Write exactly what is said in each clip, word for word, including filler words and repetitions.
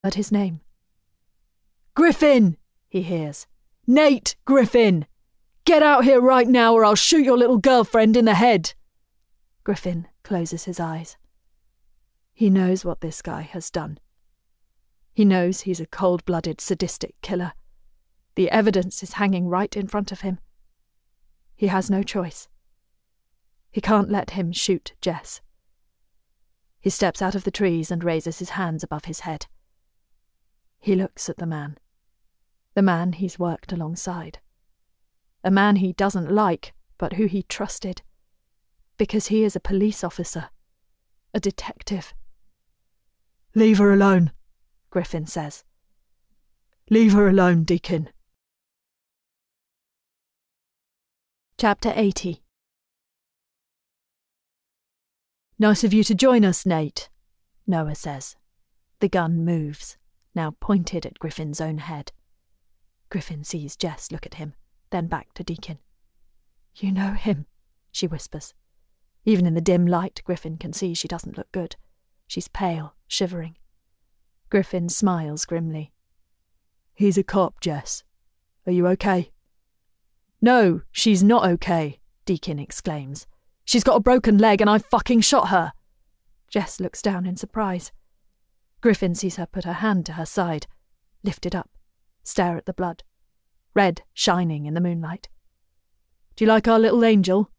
heard his name. "Griffin!" he hears. "Nate Griffin! Get out here right now or I'll shoot your little girlfriend in the head!" Griffin closes his eyes. He knows what this guy has done. He knows he's a cold-blooded, sadistic killer. The evidence is hanging right in front of him. He has no choice. He can't let him shoot Jess. He steps out of the trees and raises his hands above his head. He looks at the man. The man he's worked alongside. A man he doesn't like, but who he trusted. Because he is a police officer. A detective. "Leave her alone," Griffin says. "Leave her alone, Deacon." Chapter eighty. "Nice of you to join us, Nate," Noah says. The gun moves, now pointed at Griffin's own head. Griffin sees Jess look at him, then back to Deacon. "You know him," she whispers. Even in the dim light, Griffin can see she doesn't look good. She's pale, shivering. Griffin smiles grimly. "He's a cop, Jess. Are you okay?" "No, she's not okay," Deacon exclaims. "She's got a broken leg and I fucking shot her." Jess looks down in surprise. Griffin sees her put her hand to her side, lift it up, stare at the blood, red shining in the moonlight. "Do you like our little angel?"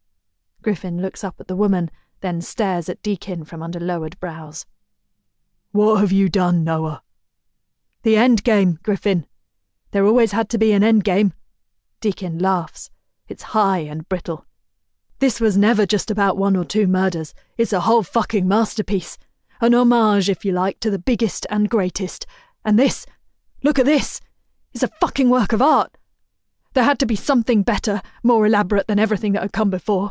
Griffin looks up at the woman, then stares at Deacon from under lowered brows. "What have you done, Noah?" "The end game, Griffin. There always had to be an end game." Deacon laughs. It's high and brittle. "This was never just about one or two murders. It's a whole fucking masterpiece. An homage, if you like, to the biggest and greatest. And this, look at this, is a fucking work of art. There had to be something better, more elaborate than everything that had come before."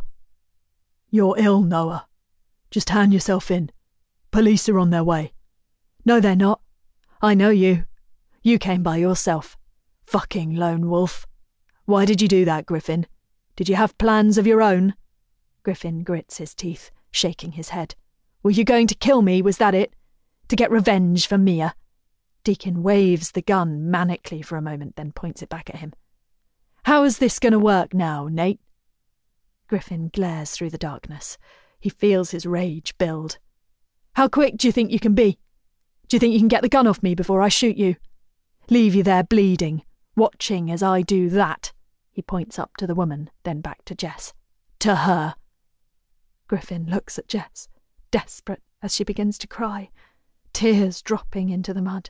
"You're ill, Noah. Just hand yourself in. Police are on their way." "No, they're not. I know you. You came by yourself. Fucking lone wolf. Why did you do that, Griffin? Did you have plans of your own?" Griffin grits his teeth, shaking his head. "Were you going to kill me, was that it? To get revenge for Mia?" Deacon waves the gun manically for a moment, then points it back at him. "How is this going to work now, Nate?" Griffin glares through the darkness. He feels his rage build. "How quick do you think you can be? Do you think you can get the gun off me before I shoot you? Leave you there bleeding, watching as I do that." He points up to the woman, then back to Jess. "To her." Griffin looks at Jess, desperate as she begins to cry, tears dropping into the mud.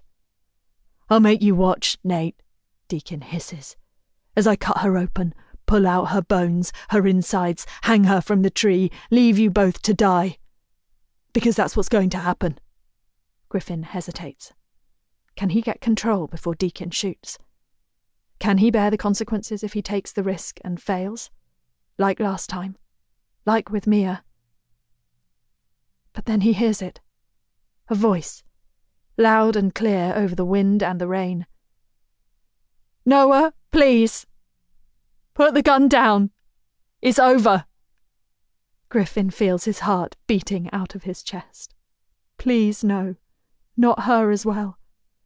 "I'll make you watch, Nate," Deacon hisses. "As I cut her open, pull out her bones, her insides, hang her from the tree, leave you both to die. Because that's what's going to happen." Griffin hesitates. Can he get control before Deacon shoots? Can he bear the consequences if he takes the risk and fails? Like last time. Like with Mia. But then he hears it. A voice. Loud and clear over the wind and the rain. "Noah, please. Put the gun down. It's over." Griffin feels his heart beating out of his chest. Please no. Not her as well.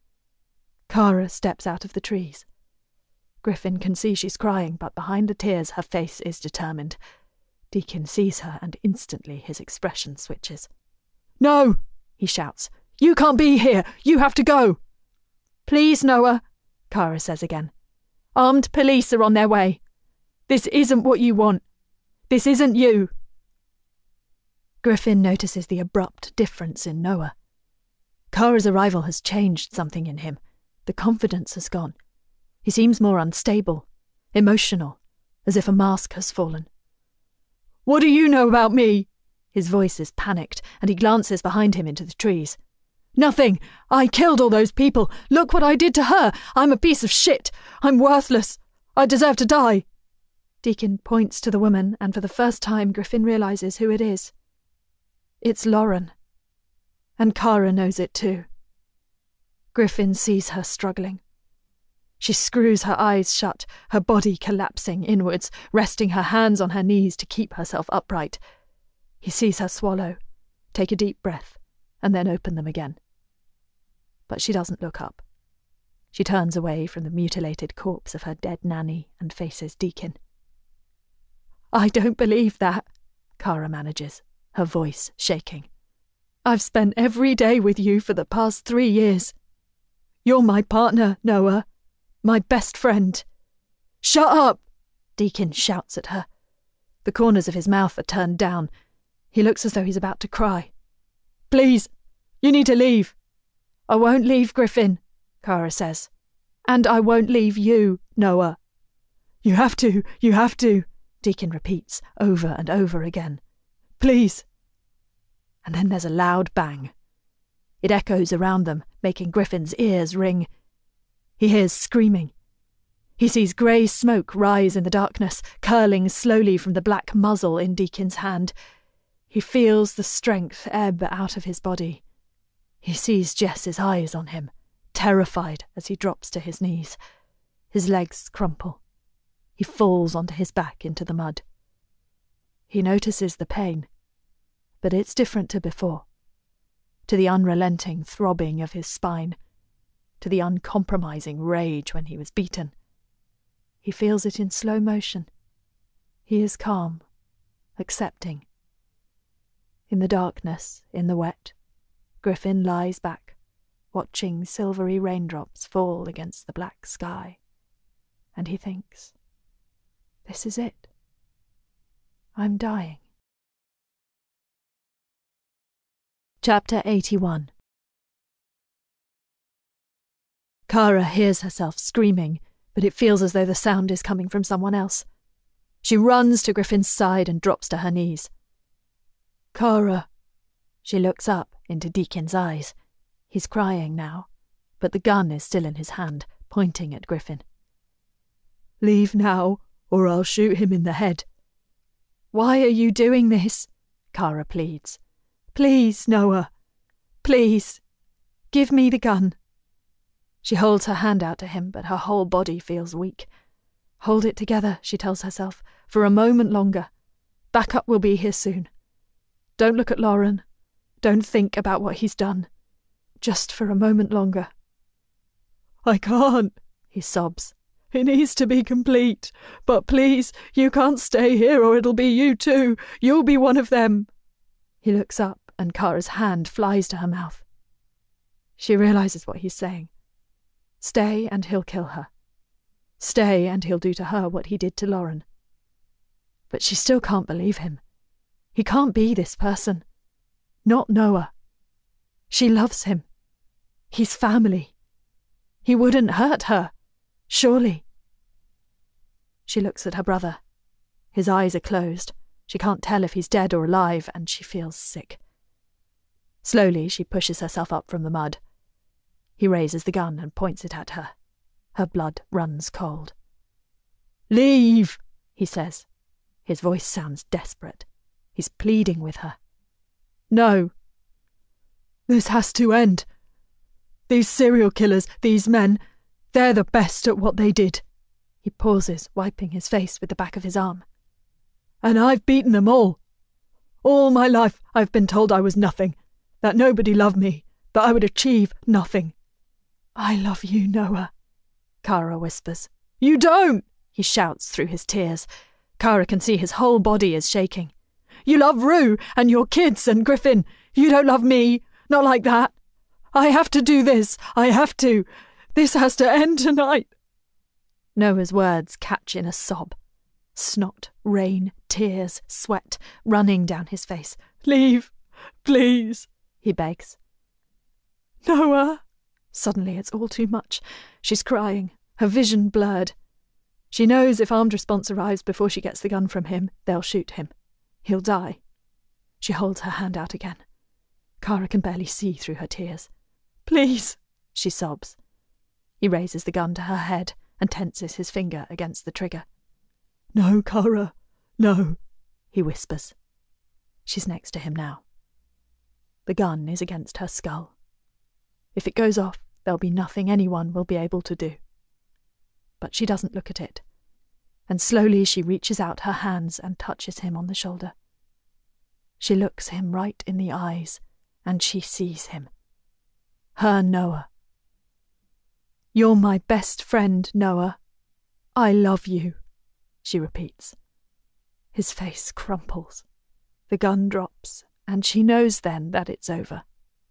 Kara steps out of the trees. Griffin can see she's crying, but behind the tears her face is determined. Deacon sees her and instantly his expression switches. "No!" he shouts. "You can't be here! You have to go!" "Please, Noah," Kara says again. "Armed police are on their way. This isn't what you want. This isn't you." Griffin notices the abrupt difference in Noah. Kara's arrival has changed something in him. The confidence has gone. He seems more unstable, emotional, as if a mask has fallen. "What do you know about me?" His voice is panicked, and he glances behind him into the trees. "Nothing! I killed all those people! Look what I did to her! I'm a piece of shit! I'm worthless! I deserve to die!" Deacon points to the woman, and for the first time Griffin realizes who it is. It's Lauren. And Kara knows it too. Griffin sees her struggling. She screws her eyes shut, her body collapsing inwards, resting her hands on her knees to keep herself upright. He sees her swallow, take a deep breath, and then open them again. but she doesn't look up. She turns away from the mutilated corpse of her dead nanny and faces Deacon. "I don't believe that," Kara manages, her voice shaking. "I've spent every day with you for the past three years. You're my partner, Noah. My best friend." "Shut up!" Deacon shouts at her. The corners of his mouth are turned down. He looks as though he's about to cry. "Please, you need to leave." "I won't leave, Griffin," Kara says. "And I won't leave you, Noah." "You have to, you have to," Deacon repeats over and over again. "Please." And then there's a loud bang. It echoes around them, making Griffin's ears ring. He hears screaming. He sees grey smoke rise in the darkness, curling slowly from the black muzzle in Deacon's hand. He feels the strength ebb out of his body. He sees Jess's eyes on him, terrified as he drops to his knees. His legs crumple. He falls onto his back into the mud. He notices the pain, but it's different to before, to the unrelenting throbbing of his spine, to the uncompromising rage when he was beaten. He feels it in slow motion. He is calm, accepting. In the darkness, in the wet, Griffin lies back, watching silvery raindrops fall against the black sky, and he thinks, "This is it. I'm dying." Chapter eighty-one. Kara hears herself screaming, but it feels as though the sound is coming from someone else. She runs to Griffin's side and drops to her knees. "Kara." She looks up into Deacon's eyes. He's crying now, but the gun is still in his hand, pointing at Griffin. "Leave now, or I'll shoot him in the head." "Why are you doing this?" Kara pleads. "Please, Noah. Please. Give me the gun." She holds her hand out to him, but her whole body feels weak. Hold it together, she tells herself, for a moment longer. Backup will be here soon. Don't look at Lauren. Don't think about what he's done. Just for a moment longer. "I can't," he sobs. "It needs to be complete. But please, you can't stay here or it'll be you too. You'll be one of them." He looks up and Kara's hand flies to her mouth. She realizes what he's saying. Stay and he'll kill her. Stay and he'll do to her what he did to Lauren. But she still can't believe him. He can't be this person. Not Noah. She loves him. He's family. He wouldn't hurt her. Surely. She looks at her brother. His eyes are closed. She can't tell if he's dead or alive, and she feels sick. Slowly, she pushes herself up from the mud. He raises the gun and points it at her. Her blood runs cold. "Leave," he says. His voice sounds desperate. He's pleading with her. "No. This has to end. These serial killers, these men, they're the best at what they did." He pauses, wiping his face with the back of his arm. "And I've beaten them all. All my life I've been told I was nothing, that nobody loved me, that I would achieve nothing." "I love you, Noah," Kara whispers. "You don't!" he shouts through his tears. Kara can see his whole body is shaking. "You love Rue and your kids and Griffin. You don't love me. Not like that. I have to do this. I have to. This has to end tonight." Noah's words catch in a sob. Snot, rain, tears, sweat running down his face. "Leave, please," he begs. "Noah." Suddenly it's all too much. She's crying, her vision blurred. She knows if armed response arrives before she gets the gun from him, they'll shoot him. He'll die. She holds her hand out again. Kara can barely see through her tears. "Please," she sobs. He raises the gun to her head and tenses his finger against the trigger. "No, Kara, no," he whispers. She's next to him now. The gun is against her skull. If it goes off, there'll be nothing anyone will be able to do. But she doesn't look at it, and slowly she reaches out her hands and touches him on the shoulder. She looks him right in the eyes, and she sees him. Her Noah, You're my best friend, Noah. I love you, she repeats. His face crumples. The gun drops, and she knows then that it's over.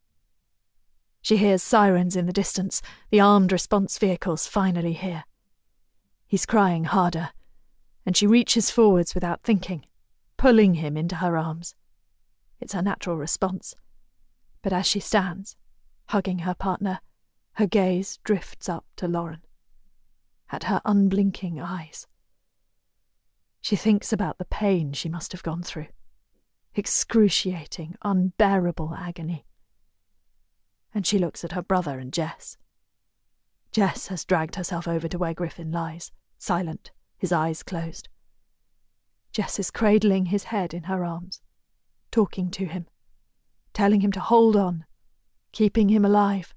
She hears sirens in the distance, the armed response vehicles finally here. He's crying harder, and she reaches forwards without thinking, pulling him into her arms. It's her natural response. But as she stands, hugging her partner, her gaze drifts up to Lauren, at her unblinking eyes. She thinks about the pain she must have gone through. Excruciating, unbearable agony. And she looks at her brother and Jess. Jess has dragged herself over to where Griffin lies, silent, his eyes closed. Jess is cradling his head in her arms, talking to him, telling him to hold on, keeping him alive.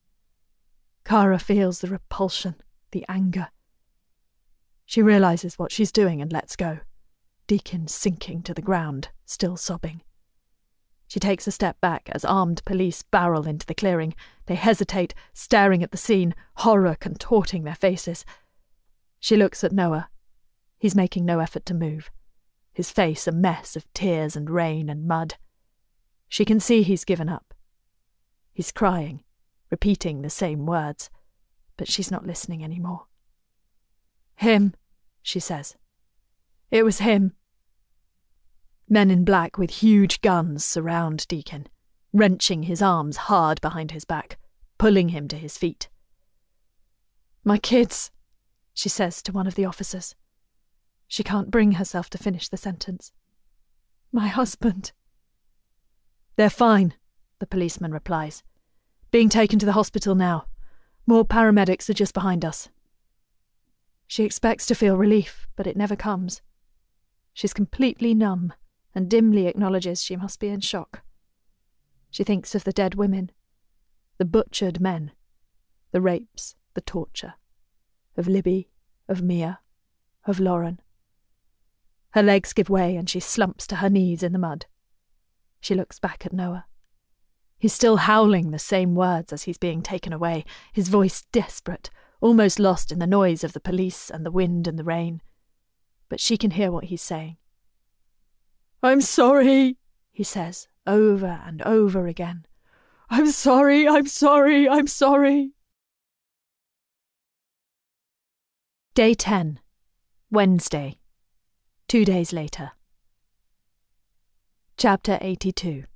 Kara feels the repulsion, the anger. She realizes what she's doing and lets go, Deacon sinking to the ground, still sobbing. She takes a step back as armed police barrel into the clearing. They hesitate, staring at the scene, horror contorting their faces. She looks at Noah. He's making no effort to move, his face a mess of tears and rain and mud. She can see he's given up. He's crying, repeating the same words, but she's not listening anymore. Him, she says. It was him. Men in black with huge guns surround Deacon, wrenching his arms hard behind his back, pulling him to his feet. My kids, she says to one of the officers. She can't bring herself to finish the sentence. My husband. They're fine, the policeman replies. Being taken to the hospital now. More paramedics are just behind us. She expects to feel relief, but it never comes. She's completely numb and dimly acknowledges she must be in shock. She thinks of the dead women, the butchered men, the rapes, the torture, of Libby, of Mia, of Lauren. Her legs give way and she slumps to her knees in the mud. She looks back at Noah. He's still howling the same words as he's being taken away, his voice desperate, almost lost in the noise of the police and the wind and the rain. But she can hear what he's saying. I'm sorry, he says, over and over again. I'm sorry, I'm sorry, I'm sorry. Day ten, Wednesday, two days later. Chapter eighty-two.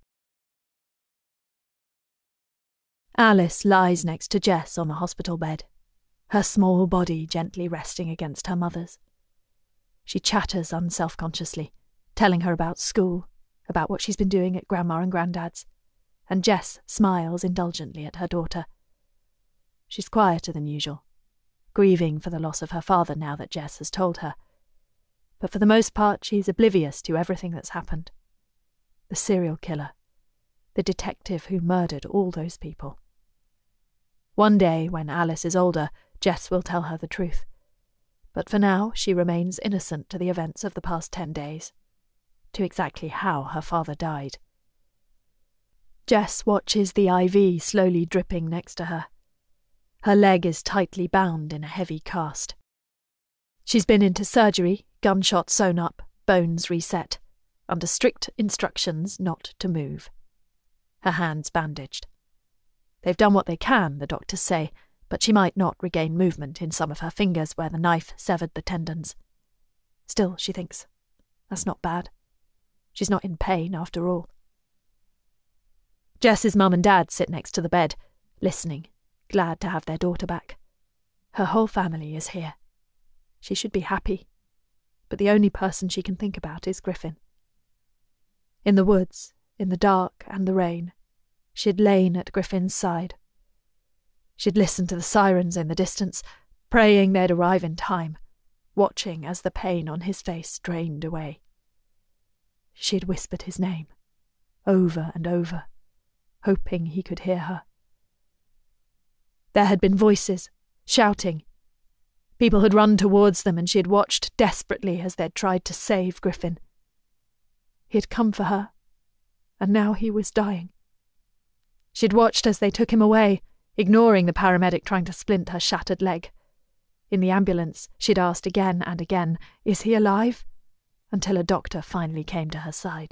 Alice lies next to Jess on the hospital bed, her small body gently resting against her mother's. She chatters unself-consciously, telling her about school, about what she's been doing at Grandma and Grandad's, and Jess smiles indulgently at her daughter. She's quieter than usual, grieving for the loss of her father now that Jess has told her. But for the most part she's oblivious to everything that's happened. The serial killer, the detective who murdered all those people. One day, when Alice is older, Jess will tell her the truth. But for now, she remains innocent to the events of the past ten days, to exactly how her father died. Jess watches the I V slowly dripping next to her. Her leg is tightly bound in a heavy cast. She's been into surgery, gunshot sewn up, bones reset, under strict instructions not to move. Her hands bandaged. They've done what they can, the doctors say, but she might not regain movement in some of her fingers where the knife severed the tendons. Still, she thinks, that's not bad. She's not in pain, after all. Jess's mum and dad sit next to the bed, listening, glad to have their daughter back. Her whole family is here. She should be happy, but the only person she can think about is Griffin. In the woods, in the dark and the rain, she'd lain at Griffin's side. She'd listened to the sirens in the distance, praying they'd arrive in time, watching as the pain on his face drained away. She'd whispered his name, over and over, hoping he could hear her. There had been voices, shouting. People had run towards them and she had watched desperately as they'd tried to save Griffin. He had come for her, and now he was dying. She'd watched as they took him away, ignoring the paramedic trying to splint her shattered leg. In the ambulance, she'd asked again and again, "Is he alive?" until a doctor finally came to her side.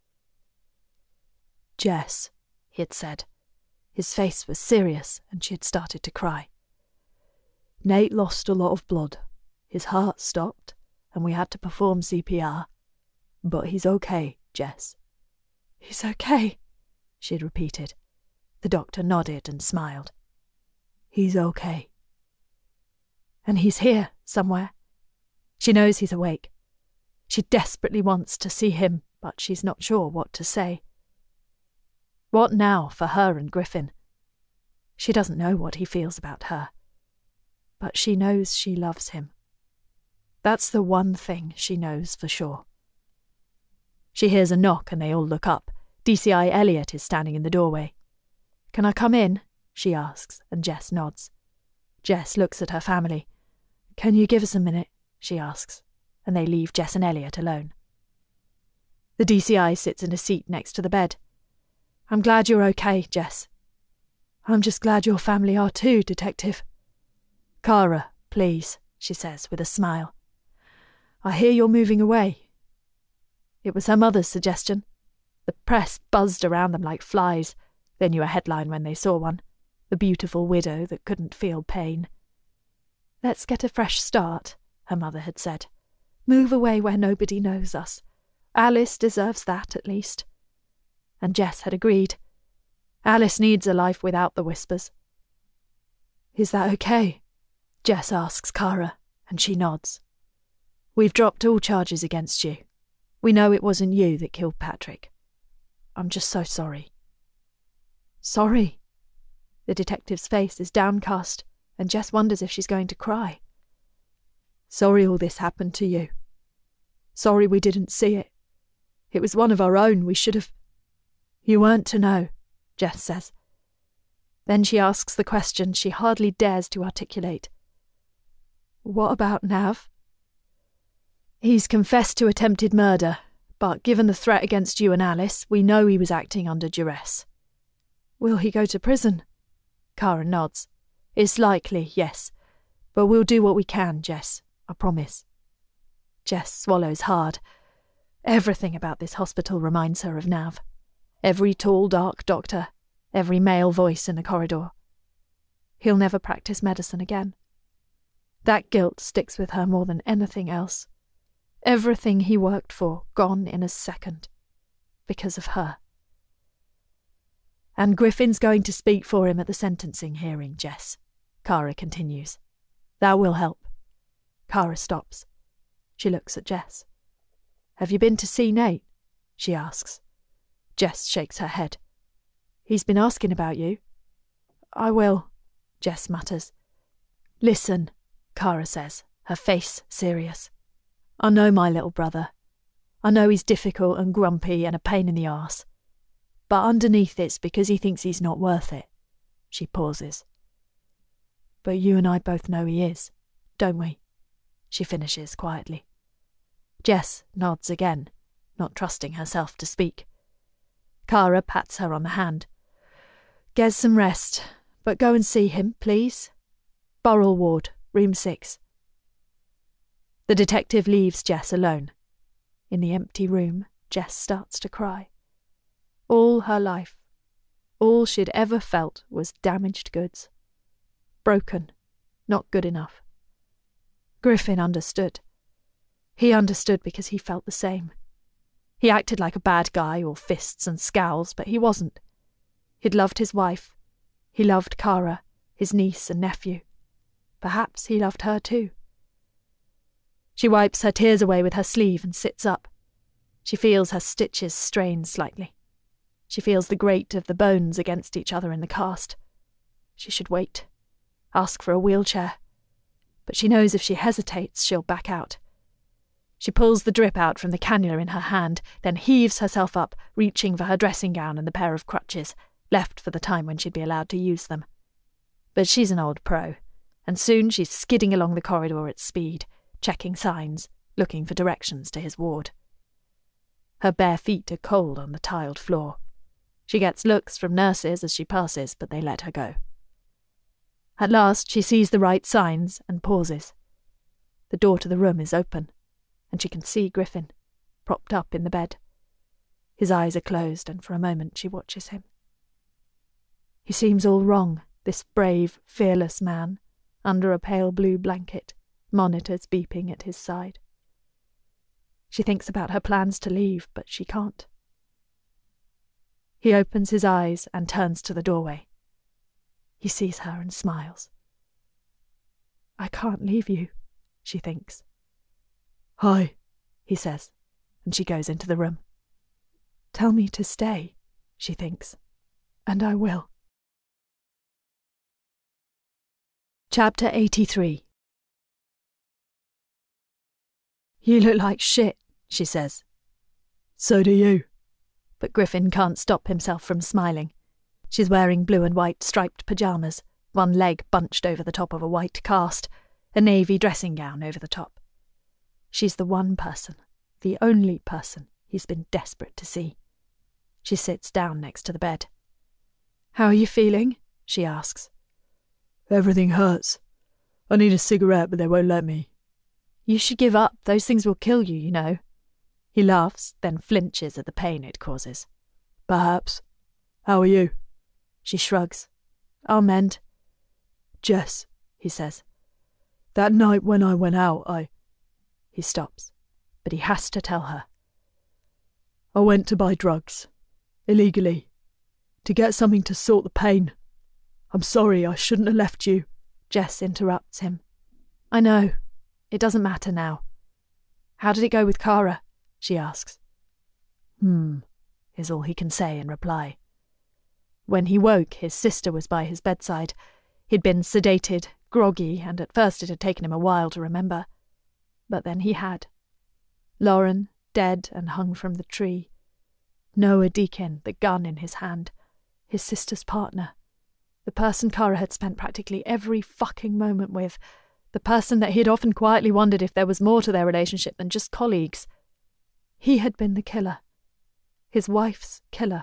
"Jess," he had said. His face was serious, and she had started to cry. "Nate lost a lot of blood. His heart stopped, and we had to perform C P R. But he's okay, Jess." "He's okay," she had repeated. The doctor nodded and smiled. "He's okay." And he's here, somewhere. She knows he's awake. She desperately wants to see him, but she's not sure what to say. What now for her and Griffin? She doesn't know what he feels about her. But she knows she loves him. That's the one thing she knows for sure. She hears a knock and they all look up. D C I Elliot is standing in the doorway. "Can I come in?" she asks, and Jess nods. Jess looks at her family. "Can you give us a minute?" she asks, and they leave Jess and Elliot alone. The D C I sits in a seat next to the bed. "I'm glad you're okay, Jess." "I'm just glad your family are too, Detective." "Kara, please," she says with a smile. "I hear you're moving away." It was her mother's suggestion. The press buzzed around them like flies. They knew a headline when they saw one. The beautiful widow that couldn't feel pain. "Let's get a fresh start," her mother had said. "Move away where nobody knows us. Alice deserves that, at least." And Jess had agreed. Alice needs a life without the whispers. "Is that okay?" Jess asks Kara, and she nods. "We've dropped all charges against you. We know it wasn't you that killed Patrick. I'm just so sorry." "Sorry?" The detective's face is downcast, and Jess wonders if she's going to cry. "Sorry all this happened to you. Sorry we didn't see it. It was one of our own, we should have—" "You weren't to know," Jess says. Then she asks the question she hardly dares to articulate. "What about Nav?" "He's confessed to attempted murder, but given the threat against you and Alice, we know he was acting under duress." "Will he go to prison?" Kara nods. "It's likely, yes. But we'll do what we can, Jess. I promise." Jess swallows hard. Everything about this hospital reminds her of Nav. Every tall, dark doctor. Every male voice in the corridor. He'll never practice medicine again. That guilt sticks with her more than anything else. Everything he worked for gone in a second. Because of her. "And Griffin's going to speak for him at the sentencing hearing, Jess," Kara continues. "That will help." Kara stops. She looks at Jess. "Have you been to see Nate?" she asks. Jess shakes her head. "He's been asking about you." "I will," Jess mutters. "Listen," Kara says, her face serious. "I know my little brother. I know he's difficult and grumpy and a pain in the arse. But underneath it's because he thinks he's not worth it." She pauses. "But you and I both know he is, don't we?" she finishes quietly. Jess nods again, not trusting herself to speak. Kara pats her on the hand. "Get some rest, but go and see him, please. Burrell Ward, room six." The detective leaves Jess alone. In the empty room, Jess starts to cry. All her life, all she'd ever felt was damaged goods. Broken, not good enough. Griffin understood. He understood because he felt the same. He acted like a bad guy, all fists and scowls, but he wasn't. He'd loved his wife. He loved Kara, his niece and nephew. Perhaps he loved her too. She wipes her tears away with her sleeve and sits up. She feels her stitches strain slightly. She feels the grate of the bones against each other in the cast. She should wait. Ask for a wheelchair. But she knows if she hesitates, she'll back out. She pulls the drip out from the cannula in her hand, then heaves herself up, reaching for her dressing gown and the pair of crutches, left for the time when she'd be allowed to use them. But she's an old pro, and soon she's skidding along the corridor at speed, checking signs, looking for directions to his ward. Her bare feet are cold on the tiled floor. She gets looks from nurses as she passes, but they let her go. At last she sees the right signs and pauses. The door to the room is open, and she can see Griffin, propped up in the bed. His eyes are closed, and for a moment she watches him. He seems all wrong, this brave, fearless man, under a pale blue blanket, monitors beeping at his side. She thinks about her plans to leave, but she can't. He opens his eyes and turns to the doorway. He sees her and smiles. I can't leave you, she thinks. Hi, he says, and she goes into the room. Tell me to stay, she thinks, and I will. Chapter eighty-three. You look like shit, she says. So do you. But Griffin can't stop himself from smiling. She's wearing blue and white striped pyjamas, one leg bunched over the top of a white cast, a navy dressing gown over the top. She's the one person, the only person he's been desperate to see. She sits down next to the bed. How are you feeling? She asks. Everything hurts. I need a cigarette, but they won't let me. You should give up. Those things will kill you, you know. He laughs, then flinches at the pain it causes. Perhaps. How are you? She shrugs. I'll mend. Jess, he says. That night when I went out, I... He stops, but he has to tell her. I went to buy drugs. Illegally. To get something to sort the pain. I'm sorry, I shouldn't have left you. Jess interrupts him. I know. It doesn't matter now. How did it go with Kara? She asks. Hmm, is all he can say in reply. When he woke, his sister was by his bedside. He'd been sedated, groggy, and at first it had taken him a while to remember. But then he had. Lauren, dead and hung from the tree. Noah Deakin, the gun in his hand. His sister's partner. The person Kara had spent practically every fucking moment with. The person that he'd often quietly wondered if there was more to their relationship than just colleagues. He had been the killer. His wife's killer.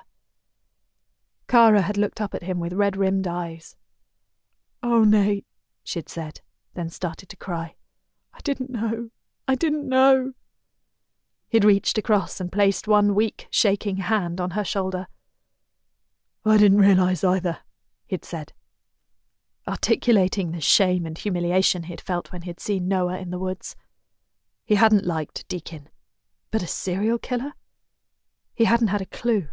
Kara had looked up at him with red-rimmed eyes. Oh, Nate, she'd said, then started to cry. I didn't know. I didn't know. He'd reached across and placed one weak, shaking hand on her shoulder. I didn't realise either, he'd said, articulating the shame and humiliation he'd felt when he'd seen Noah in the woods. He hadn't liked Deakin, but a serial killer? He hadn't had a clue.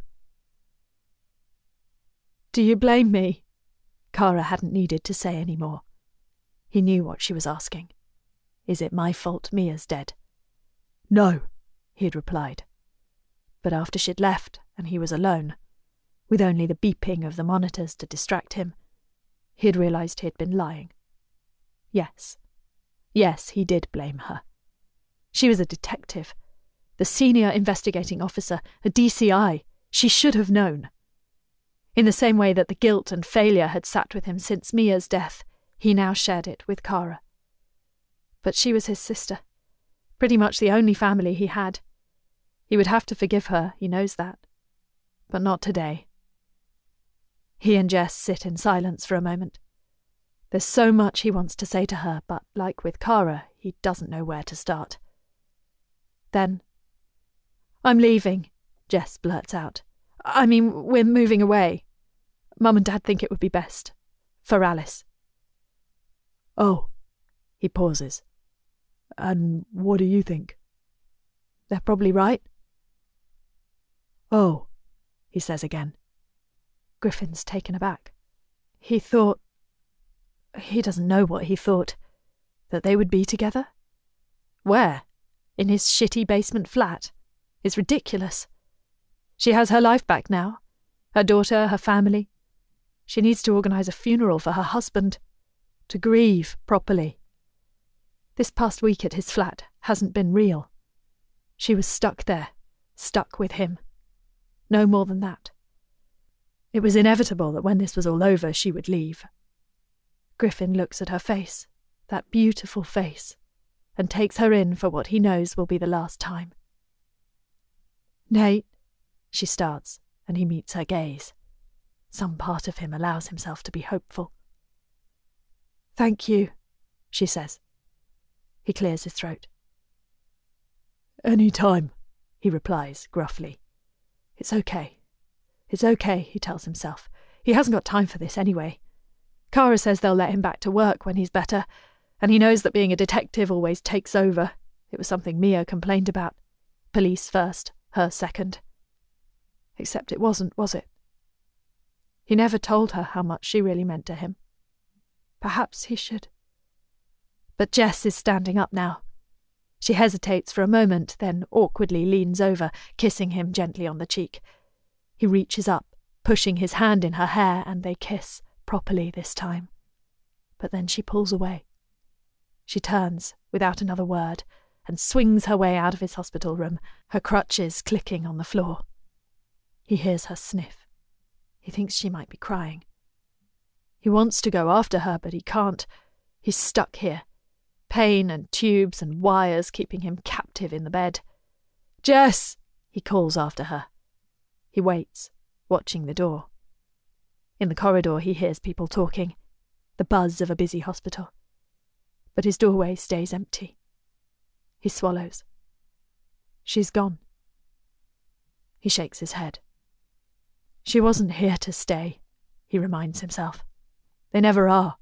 Do you blame me? Kara hadn't needed to say any more. He knew what she was asking. Is it my fault Mia's dead? No, he'd replied. But after she'd left and he was alone, with only the beeping of the monitors to distract him, he'd realised he'd been lying. Yes. Yes, he did blame her. She was a detective, the senior investigating officer, a D C I. She should have known. In the same way that the guilt and failure had sat with him since Mia's death, he now shared it with Kara. But she was his sister, pretty much the only family he had. He would have to forgive her, he knows that. But not today. He and Jess sit in silence for a moment. There's so much he wants to say to her, but like with Kara, he doesn't know where to start. Then, I'm leaving, Jess blurts out. I mean, we're moving away. Mum and Dad think it would be best. For Alice. Oh, he pauses. And what do you think? They're probably right. Oh, he says again. Griffin's taken aback. He thought... He doesn't know what he thought. That they would be together? Where? In his shitty basement flat? It's ridiculous. She has her life back now. Her daughter, her family. She needs to organise a funeral for her husband. To grieve properly. This past week at his flat hasn't been real. She was stuck there, stuck with him. No more than that. It was inevitable that when this was all over she would leave. Griffin looks at her face, that beautiful face, and takes her in for what he knows will be the last time. Nate, she starts, and he meets her gaze. Some part of him allows himself to be hopeful. Thank you, she says. He clears his throat. Any time, he replies gruffly. It's okay. It's okay, he tells himself. He hasn't got time for this anyway. Kara says they'll let him back to work when he's better, and he knows that being a detective always takes over. It was something Mia complained about. Police first, her second. Except it wasn't, was it? He never told her how much she really meant to him. Perhaps he should. But Jess is standing up now. She hesitates for a moment, then awkwardly leans over, kissing him gently on the cheek. He reaches up, pushing his hand in her hair, and they kiss, properly this time. But then she pulls away. She turns, without another word, and swings her way out of his hospital room, her crutches clicking on the floor. He hears her sniff. He thinks she might be crying. He wants to go after her, but he can't. He's stuck here. Pain and tubes and wires keeping him captive in the bed. Jess! He calls after her. He waits, watching the door. In the corridor he hears people talking, the buzz of a busy hospital. But his doorway stays empty. He swallows. She's gone. He shakes his head. She wasn't here to stay, he reminds himself. They never are.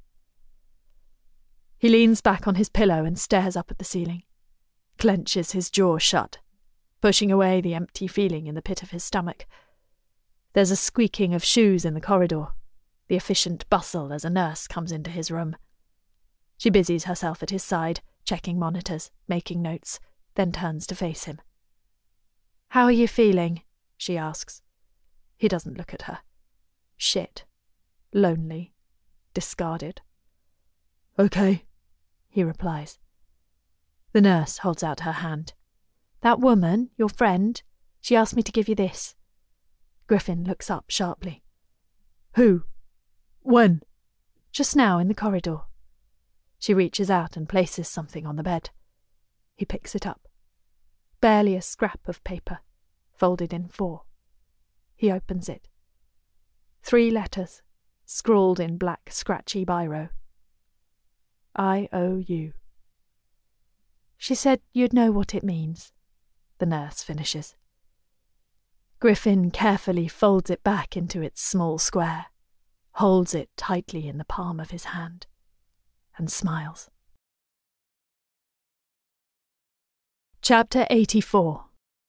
He leans back on his pillow and stares up at the ceiling, clenches his jaw shut, pushing away the empty feeling in the pit of his stomach. There's a squeaking of shoes in the corridor, the efficient bustle as a nurse comes into his room. She busies herself at his side, checking monitors, making notes, then turns to face him. How are you feeling? She asks. He doesn't look at her. Shit. Lonely. Discarded. Okay, he replies. The nurse holds out her hand. That woman, your friend, she asked me to give you this. Griffin looks up sharply. Who? When? Just now in the corridor. She reaches out and places something on the bed. He picks it up. Barely a scrap of paper, folded in four. He opens it. Three letters, scrawled in black scratchy biro. I O U. She said you'd know what it means, the nurse finishes. Griffin carefully folds it back into its small square, holds it tightly in the palm of his hand, and smiles. Chapter eighty-four.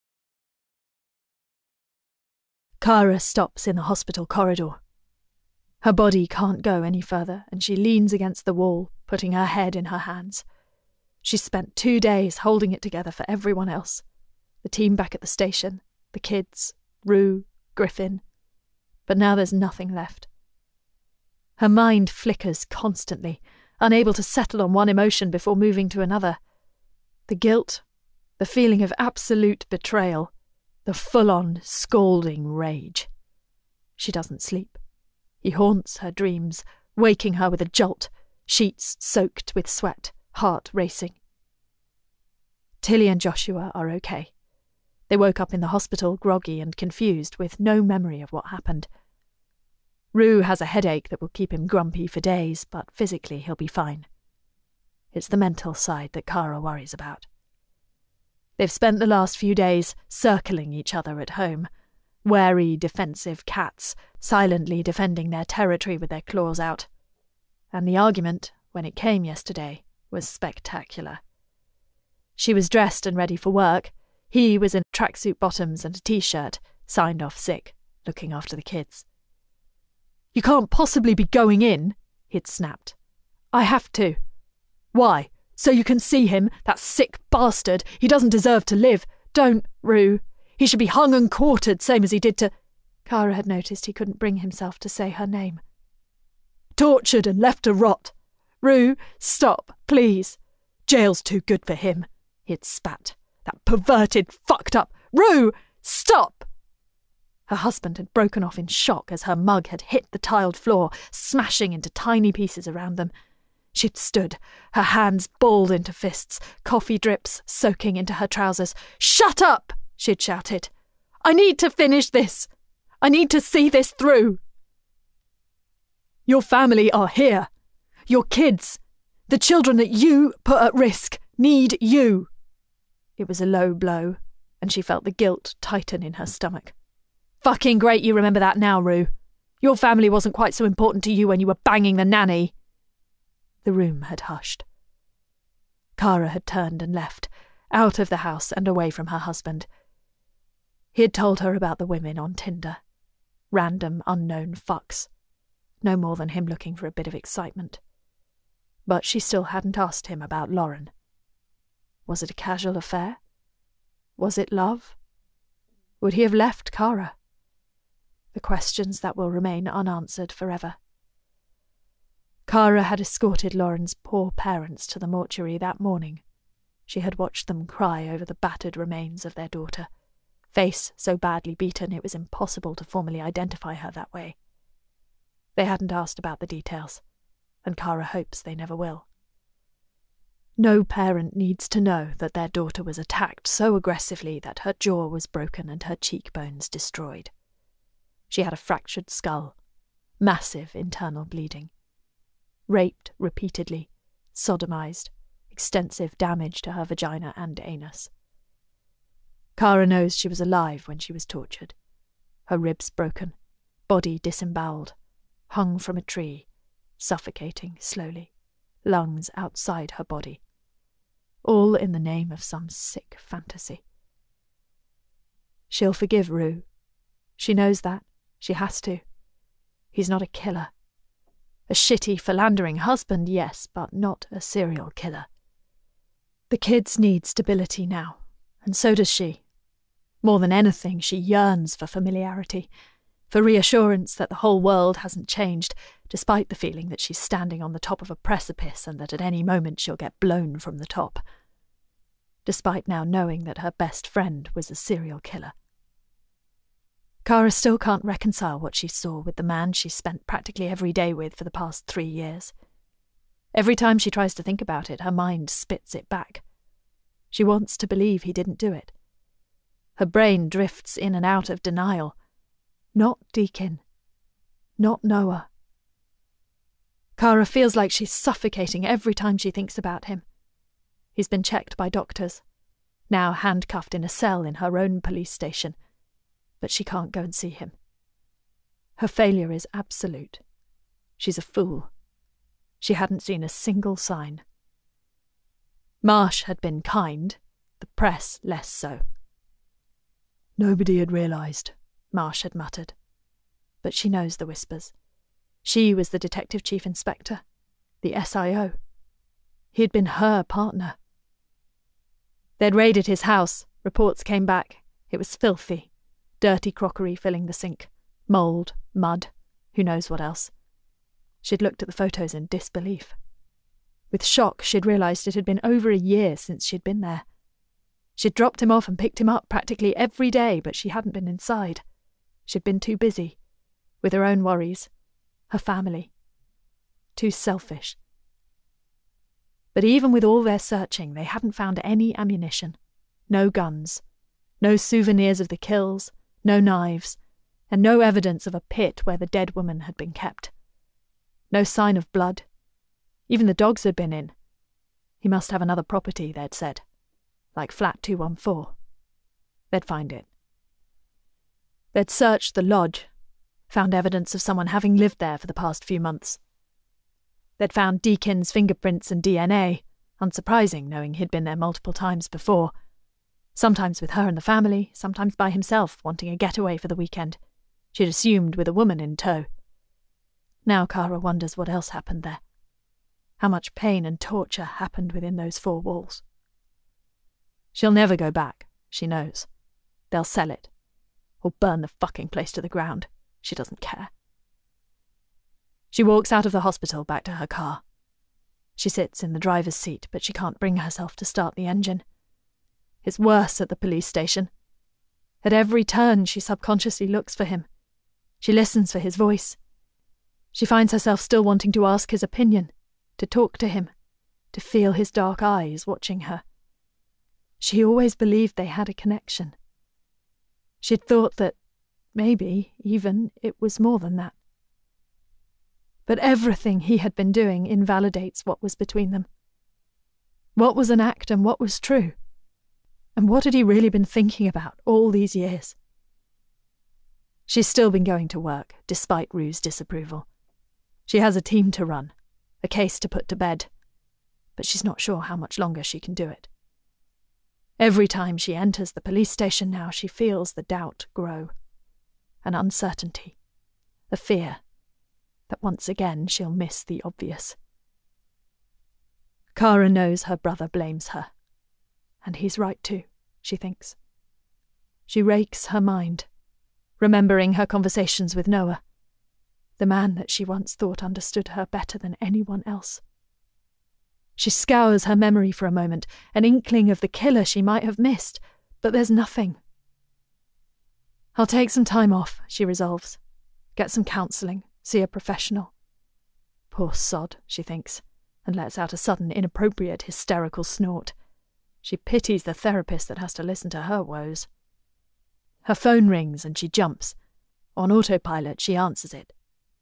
Kara stops in the hospital corridor. Her body can't go any further, and she leans against the wall, putting her head in her hands. She's spent two days holding it together for everyone else. The team back at the station, the kids, Rue, Griffin. But now there's nothing left. Her mind flickers constantly, unable to settle on one emotion before moving to another. The guilt, the feeling of absolute betrayal, the full-on, scalding rage. She doesn't sleep. He haunts her dreams, waking her with a jolt, sheets soaked with sweat, heart racing. Tilly and Joshua are okay. They woke up in the hospital groggy and confused, with no memory of what happened. Rue has a headache that will keep him grumpy for days, but physically he'll be fine. It's the mental side that Kara worries about. They've spent the last few days circling each other at home, wary, defensive cats, silently defending their territory with their claws out. And the argument, when it came yesterday, was spectacular. She was dressed and ready for work. He was in tracksuit bottoms and a t-shirt, signed off sick, looking after the kids. You can't possibly be going in, he'd snapped. I have to. Why? So you can see him, that sick bastard. He doesn't deserve to live. Don't, Rue. He should be hung and quartered, same as he did to... Kara had noticed he couldn't bring himself to say her name. Tortured and left to rot. Rue, stop, please. Jail's too good for him, he'd spat. That perverted, fucked up... Rue, stop! Her husband had broken off in shock as her mug had hit the tiled floor, smashing into tiny pieces around them. She'd stood, her hands balled into fists, coffee drips soaking into her trousers. Shut up, she'd shouted. I need to finish this. I need to see this through. Your family are here. Your kids! The children that you put at risk need you! It was a low blow, and she felt the guilt tighten in her stomach. Fucking great you remember that now, Rue. Your family wasn't quite so important to you when you were banging the nanny. The room had hushed. Kara had turned and left, out of the house and away from her husband. He had told her about the women on Tinder. Random, unknown fucks. No more than him looking for a bit of excitement. But she still hadn't asked him about Lauren. Was it a casual affair? Was it love? Would he have left Kara? The questions that will remain unanswered forever. Kara had escorted Lauren's poor parents to the mortuary that morning. She had watched them cry over the battered remains of their daughter, face so badly beaten it was impossible to formally identify her that way. They hadn't asked about the details, and Kara hopes they never will. No parent needs to know that their daughter was attacked so aggressively that her jaw was broken and her cheekbones destroyed. She had a fractured skull, massive internal bleeding. Raped repeatedly, sodomized, extensive damage to her vagina and anus. Kara knows she was alive when she was tortured. Her ribs broken, body disemboweled, hung from a tree, suffocating slowly, lungs outside her body. All in the name of some sick fantasy. She'll forgive Rue. She knows that. She has to. He's not a killer. A shitty, philandering husband, yes, but not a serial killer. The kids need stability now, and so does she. More than anything, she yearns for familiarity, for reassurance that the whole world hasn't changed, despite the feeling that she's standing on the top of a precipice and that at any moment she'll get blown from the top. Despite now knowing that her best friend was a serial killer. Kara still can't reconcile what she saw with the man she spent practically every day with for the past three years. Every time she tries to think about it, her mind spits it back. She wants to believe he didn't do it. Her brain drifts in and out of denial. Not Deakin. Not Noah. Kara feels like she's suffocating every time she thinks about him. He's been checked by doctors, now handcuffed in a cell in her own police station, but she can't go and see him. Her failure is absolute. She's a fool. She hadn't seen a single sign. Marsh had been kind, the press less so. Nobody had realised, Marsh had muttered. But she knows the whispers. She was the detective chief inspector, the S I O. He'd been her partner. They'd raided his house. Reports came back. It was filthy. Dirty crockery filling the sink. Mould, mud, who knows what else. She'd looked at the photos in disbelief. With shock, she'd realised it had been over a year since she'd been there. She'd dropped him off and picked him up practically every day, but she hadn't been inside. She'd been too busy, with her own worries, her family. Too selfish. But even with all their searching, they hadn't found any ammunition. No guns. No souvenirs of the kills. No knives. And no evidence of a pit where the dead woman had been kept. No sign of blood. Even the dogs had been in. He must have another property, they'd said. Like flat two one four. They'd find it. They'd searched the lodge, found evidence of someone having lived there for the past few months. They'd found Deakin's fingerprints and D N A, unsurprising knowing he'd been there multiple times before. Sometimes with her and the family, sometimes by himself, wanting a getaway for the weekend. She'd assumed with a woman in tow. Now Kara wonders what else happened there. How much pain and torture happened within those four walls. She'll never go back, she knows. They'll sell it. Or burn the fucking place to the ground. She doesn't care. She walks out of the hospital back to her car. She sits in the driver's seat, but she can't bring herself to start the engine. It's worse at the police station. At every turn, she subconsciously looks for him. She listens for his voice. She finds herself still wanting to ask his opinion, to talk to him, to feel his dark eyes watching her. She always believed they had a connection. She'd thought that, maybe, even, it was more than that. But everything he had been doing invalidates what was between them. What was an act and what was true? And what had he really been thinking about all these years? She's still been going to work, despite Rue's disapproval. She has a team to run, a case to put to bed, but she's not sure how much longer she can do it. Every time she enters the police station now, she feels the doubt grow, an uncertainty, a fear that once again she'll miss the obvious. Kara knows her brother blames her, and he's right too, she thinks. She rakes her mind, remembering her conversations with Noah, the man that she once thought understood her better than anyone else. She scours her memory for a moment, an inkling of the killer she might have missed, but there's nothing. I'll take some time off, she resolves. Get some counselling, see a professional. Poor sod, she thinks, and lets out a sudden, inappropriate, hysterical snort. She pities the therapist that has to listen to her woes. Her phone rings and she jumps. On autopilot, she answers it.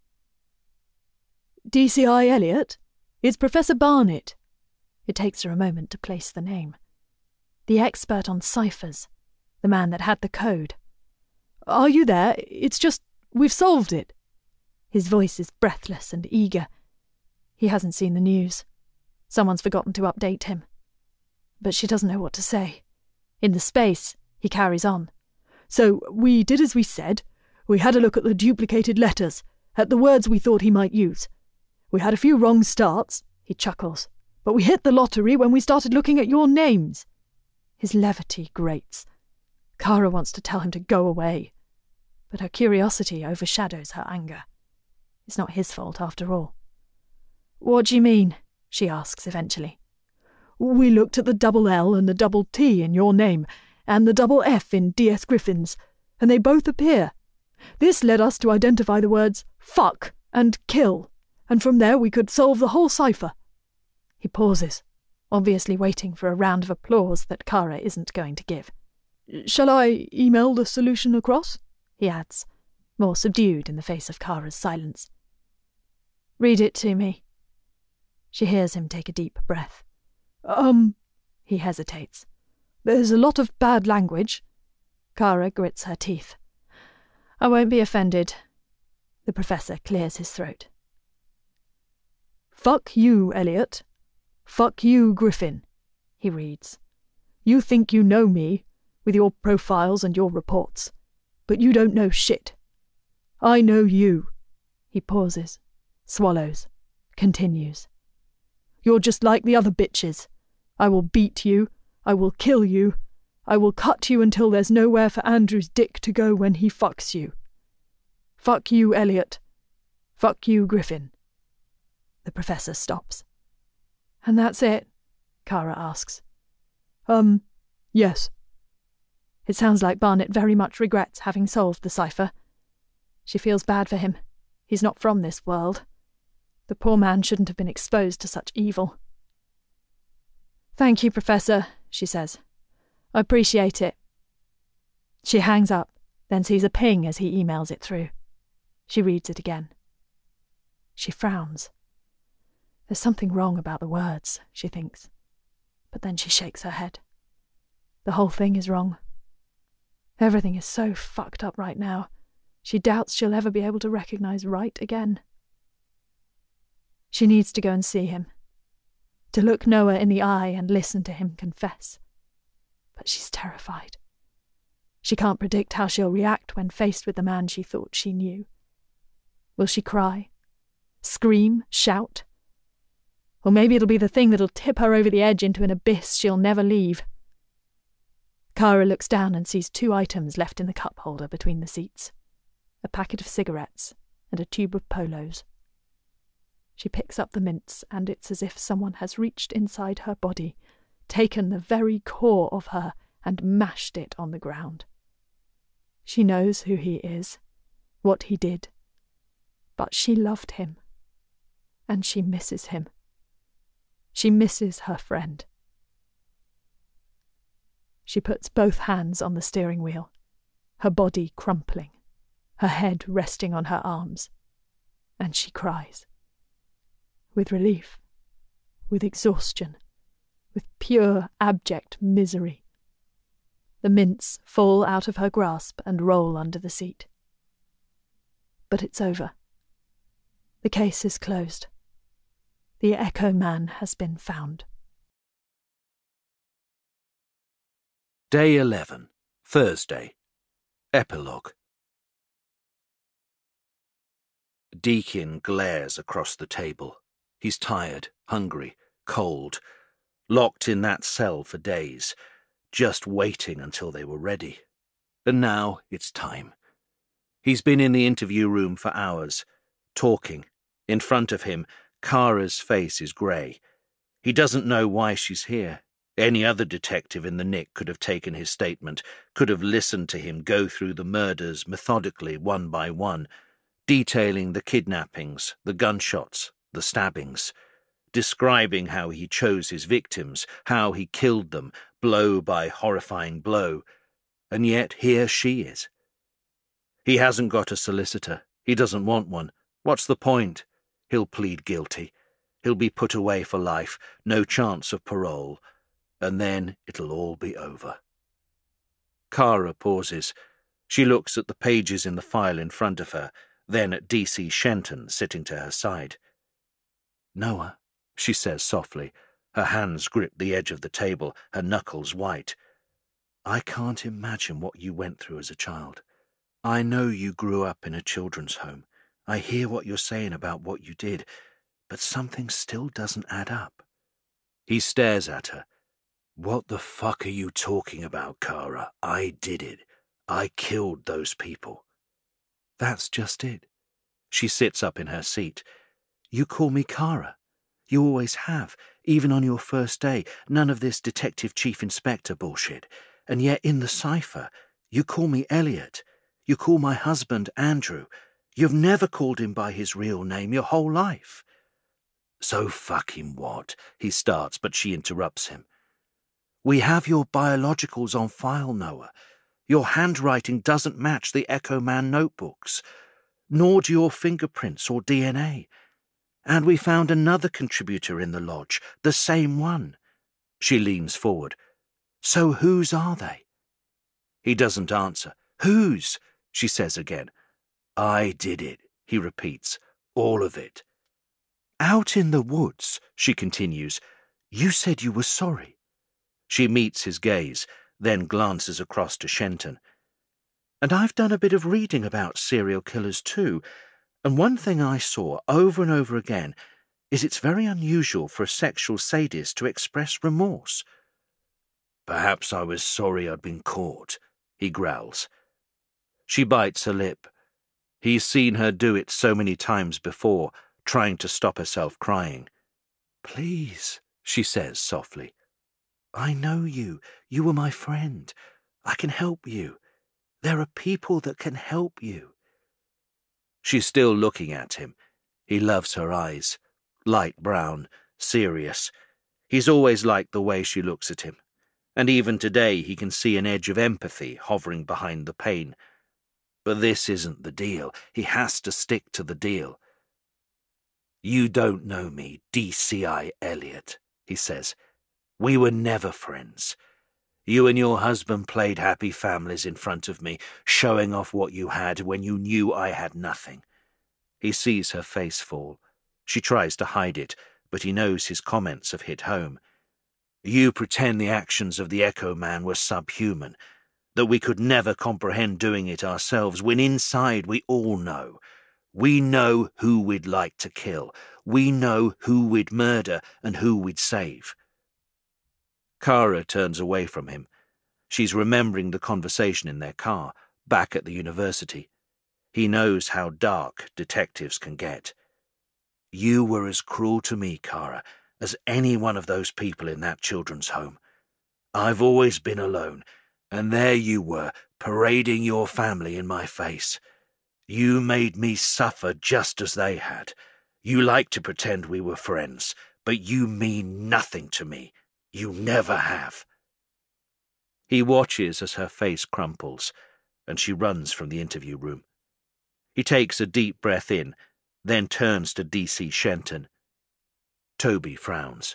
D C I Elliot? It's Professor Barnett. It takes her a moment to place the name. The expert on ciphers, the man that had the code. Are you there? It's just, we've solved it. His voice is breathless and eager. He hasn't seen the news. Someone's forgotten to update him. But she doesn't know what to say. In the space, he carries on. So, we did as we said. We had a look at the duplicated letters, at the words we thought he might use. We had a few wrong starts, he chuckles, but we hit the lottery when we started looking at your names. His levity grates. Kara wants to tell him to go away, but her curiosity overshadows her anger. It's not his fault after all. What do you mean? She asks eventually. We looked at the double L and the double T in your name, and the double F in D S Griffin's, and they both appear. This led us to identify the words fuck and kill, and from there we could solve the whole cipher. He pauses, obviously waiting for a round of applause that Kara isn't going to give. Shall I email the solution across? He adds, more subdued in the face of Kara's silence. Read it to me. She hears him take a deep breath. Um, he hesitates. There's a lot of bad language. Kara grits her teeth. I won't be offended. The professor clears his throat. Fuck you, Elliot. Fuck you, Griffin, he reads. You think you know me, with your profiles and your reports, but you don't know shit. I know you. He pauses, swallows, continues. You're just like the other bitches. I will beat you. I will kill you. I will cut you until there's nowhere for Andrew's dick to go when he fucks you. Fuck you, Elliot. Fuck you, Griffin. The professor stops. And that's it? Kara asks. Um, yes. It sounds like Barnett very much regrets having solved the cipher. She feels bad for him. He's not from this world. The poor man shouldn't have been exposed to such evil. Thank you, Professor, she says. I appreciate it. She hangs up, then sees a ping as he emails it through. She reads it again. She frowns. There's something wrong about the words, she thinks. But then she shakes her head. The whole thing is wrong. Everything is so fucked up right now. She doubts she'll ever be able to recognize right again. She needs to go and see him. To look Noah in the eye and listen to him confess. But she's terrified. She can't predict how she'll react when faced with the man she thought she knew. Will she cry? Scream? Shout? Or maybe it'll be the thing that'll tip her over the edge into an abyss she'll never leave. Kara looks down and sees two items left in the cup holder between the seats. A packet of cigarettes and a tube of Polos. She picks up the mints, and it's as if someone has reached inside her body, taken the very core of her, and mashed it on the ground. She knows who he is, what he did. But she loved him. And she misses him. She misses her friend. She puts both hands on the steering wheel, her body crumpling, her head resting on her arms, and she cries. with relief, with exhaustion, with pure, abject misery. The mints fall out of her grasp and roll under the seat. But it's over. The case is closed. The Echo Man has been found. Day eleven, Thursday. Epilogue. Deakin glares across the table. He's tired, hungry, cold, locked in that cell for days, just waiting until they were ready. And now it's time. He's been in the interview room for hours, talking. In front of him, Kara's face is grey. He doesn't know why she's here. Any other detective in the Nick could have taken his statement, could have listened to him go through the murders methodically, one by one, detailing the kidnappings, the gunshots, the stabbings, describing how he chose his victims, how he killed them, blow by horrifying blow. And yet here she is. He hasn't got a solicitor. He doesn't want one. What's the point? He'll plead guilty. He'll be put away for life, no chance of parole. And then it'll all be over. Kara pauses. She looks at the pages in the file in front of her, then at D C Shenton sitting to her side. "Noah," she says softly. Her hands grip the edge of the table, her knuckles white. "I can't imagine what you went through as a child. I know you grew up in a children's home. I hear what you're saying about what you did, but something still doesn't add up." He stares at her. "What the fuck are you talking about, Kara? I did it. I killed those people." "That's just it." She sits up in her seat. "You call me Kara. You always have, even on your first day. None of this detective chief inspector bullshit. And yet in the cipher, you call me Elliot. You call my husband Andrew. You've never called him by his real name your whole life." "So fucking what?" he starts, but she interrupts him. "We have your biologicals on file, Noah. Your handwriting doesn't match the Echo Man notebooks, nor do your fingerprints or D N A. And we found another contributor in the lodge, the same one." She leans forward. "So whose are they?" He doesn't answer. "Whose?" she says again. "I did it," he repeats. "All of it." "Out in the woods," she continues, "you said you were sorry." She meets his gaze, then glances across to Shenton. "And I've done a bit of reading about serial killers too, and one thing I saw over and over again is it's very unusual for a sexual sadist to express remorse." "Perhaps I was sorry I'd been caught," he growls. She bites her lip. He's seen her do it so many times before, trying to stop herself crying. "Please," she says softly. "I know you. You were my friend. I can help you. There are people that can help you." She's still looking at him. He loves her eyes. Light brown, serious. He's always liked the way she looks at him. And even today he can see an edge of empathy hovering behind the pain. But this isn't the deal. He has to stick to the deal. "You don't know me, D C I Elliot," he says. "We were never friends. You and your husband played happy families in front of me, showing off what you had when you knew I had nothing." He sees her face fall. She tries to hide it, but he knows his comments have hit home. "You pretend the actions of the Echo Man were subhuman, that we could never comprehend doing it ourselves, when inside we all know. We know who we'd like to kill. We know who we'd murder and who we'd save." Kara turns away from him. She's remembering the conversation in their car, back at the university. He knows how dark detectives can get. "You were as cruel to me, Kara, as any one of those people in that children's home. I've always been alone, and there you were, parading your family in my face. You made me suffer just as they had. You like to pretend we were friends, but you mean nothing to me. You never have." He watches as her face crumples, and she runs from the interview room. He takes a deep breath in, then turns to D C Shenton. Toby frowns.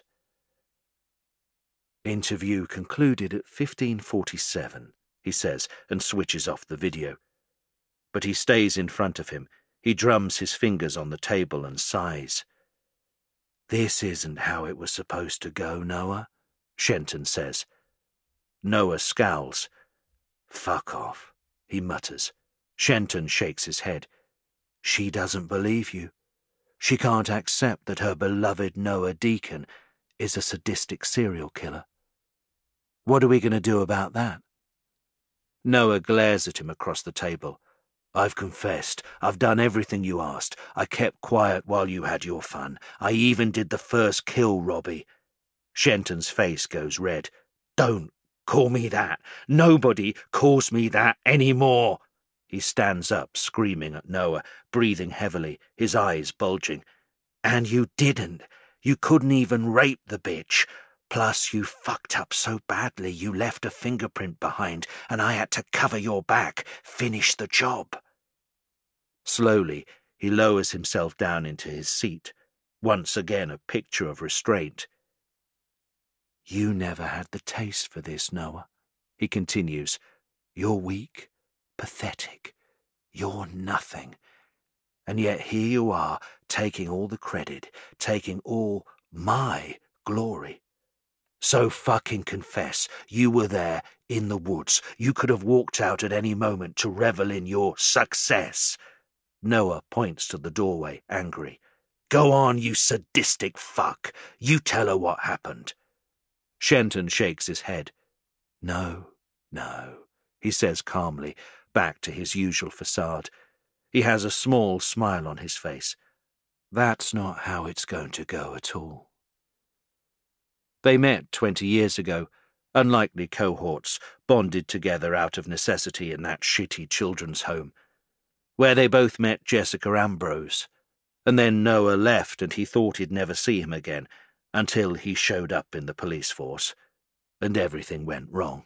Interview concluded at fifteen forty-seven, he says, and switches off the video. But he stays in front of him. He drums his fingers on the table and sighs. This isn't how it was supposed to go, Noah, Shenton says. Noah scowls. Fuck off, he mutters. Shenton shakes his head. She doesn't believe you. She can't accept that her beloved Noah Deacon is a sadistic serial killer. What are we going to do about that? Noah glares at him across the table. I've confessed. I've done everything you asked. I kept quiet while you had your fun. I even did the first kill, Robbie. Shenton's face goes red. Don't call me that. Nobody calls me that anymore. He stands up, screaming at Noah, breathing heavily, his eyes bulging. And you didn't. You couldn't even rape the bitch. Plus, you fucked up so badly you left a fingerprint behind, and I had to cover your back, finish the job. Slowly, he lowers himself down into his seat, once again a picture of restraint. You never had the taste for this, Noah, he continues. You're weak, pathetic. You're nothing. And yet here you are, taking all the credit, taking all my glory. So fucking confess, you were there, in the woods. You could have walked out at any moment to revel in your success. Noah points to the doorway, angry. Go on, you sadistic fuck. You tell her what happened. Shenton shakes his head. No, no, he says calmly, back to his usual facade. He has a small smile on his face. That's not how it's going to go at all. They met twenty years ago, unlikely cohorts, bonded together out of necessity in that shitty children's home, where they both met Jessica Ambrose. And then Noah left and he thought he'd never see him again, until he showed up in the police force, and everything went wrong.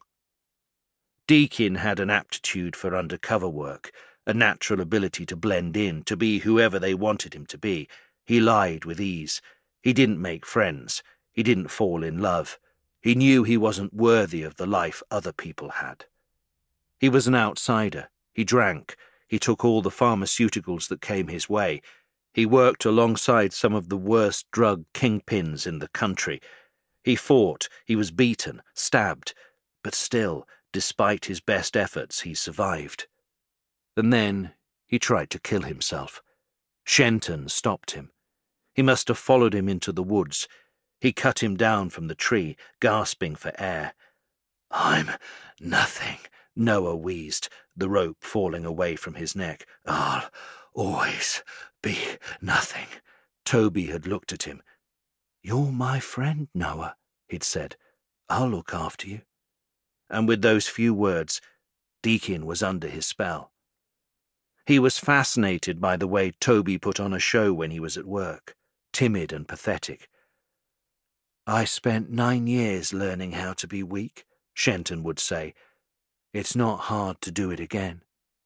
Deakin had an aptitude for undercover work, a natural ability to blend in, to be whoever they wanted him to be. He lied with ease. He didn't make friends. He didn't fall in love. He knew he wasn't worthy of the life other people had. He was an outsider. He drank. He took all the pharmaceuticals that came his way. He worked alongside some of the worst drug kingpins in the country. He fought. He was beaten, stabbed. But still, despite his best efforts, he survived. And then he tried to kill himself. Shenton stopped him. He must have followed him into the woods. He cut him down from the tree, gasping for air. I'm nothing, Noah wheezed, the rope falling away from his neck. I'll always be nothing. Toby had looked at him. You're my friend, Noah, he'd said. I'll look after you. And with those few words, Deakin was under his spell. He was fascinated by the way Toby put on a show when he was at work, timid and pathetic. I spent nine years learning how to be weak, Shenton would say. It's not hard to do it again.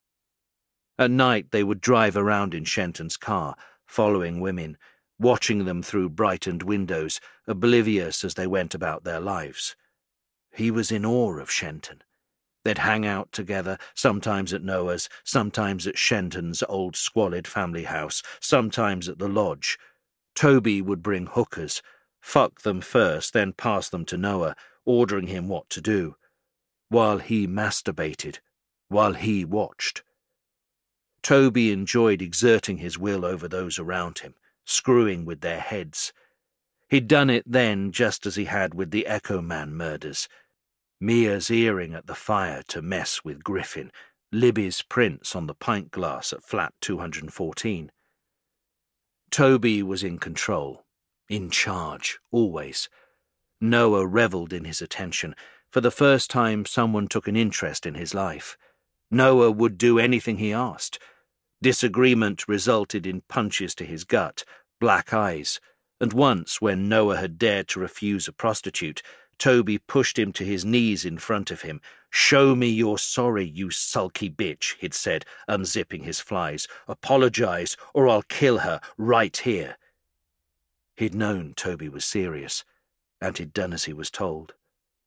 At night they would drive around in Shenton's car, following women, watching them through brightened windows, oblivious as they went about their lives. He was in awe of Shenton. They'd hang out together, sometimes at Noah's, sometimes at Shenton's old squalid family house, sometimes at the lodge. Toby would bring hookers, fuck them first, then pass them to Noah, ordering him what to do, while he masturbated, while he watched. Toby enjoyed exerting his will over those around him, screwing with their heads. He'd done it then just as he had with the Echo Man murders. Mia's earring at the fire to mess with Griffin, Libby's prints on the pint glass at flat two hundred fourteen. Toby was in control, in charge, always. Noah revelled in his attention. For the first time, someone took an interest in his life. Noah would do anything he asked. Disagreement resulted in punches to his gut, black eyes, and once, when Noah had dared to refuse a prostitute, Toby pushed him to his knees in front of him. "Show me you're sorry, you sulky bitch," he'd said, unzipping his flies. "Apologize, or I'll kill her right here." He'd known Toby was serious, and he'd done as he was told.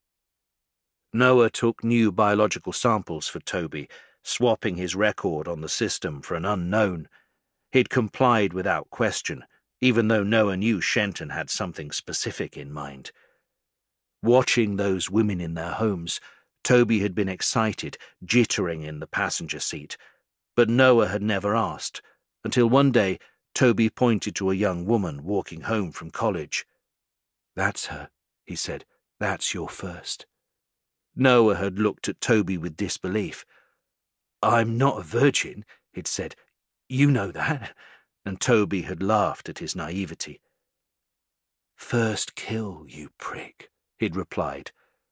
Noah took new biological samples for Toby, swapping his record on the system for an unknown. He'd complied without question, even though Noah knew Shenton had something specific in mind. Watching those women in their homes, Toby had been excited, jittering in the passenger seat, but Noah had never asked, until one day Toby pointed to a young woman walking home from college. "That's her," he said. "That's your first." Noah had looked at Toby with disbelief. "I'm not a virgin," he'd said. "You know that." And Toby had laughed at his naivety. "First kill, you prick," he'd replied.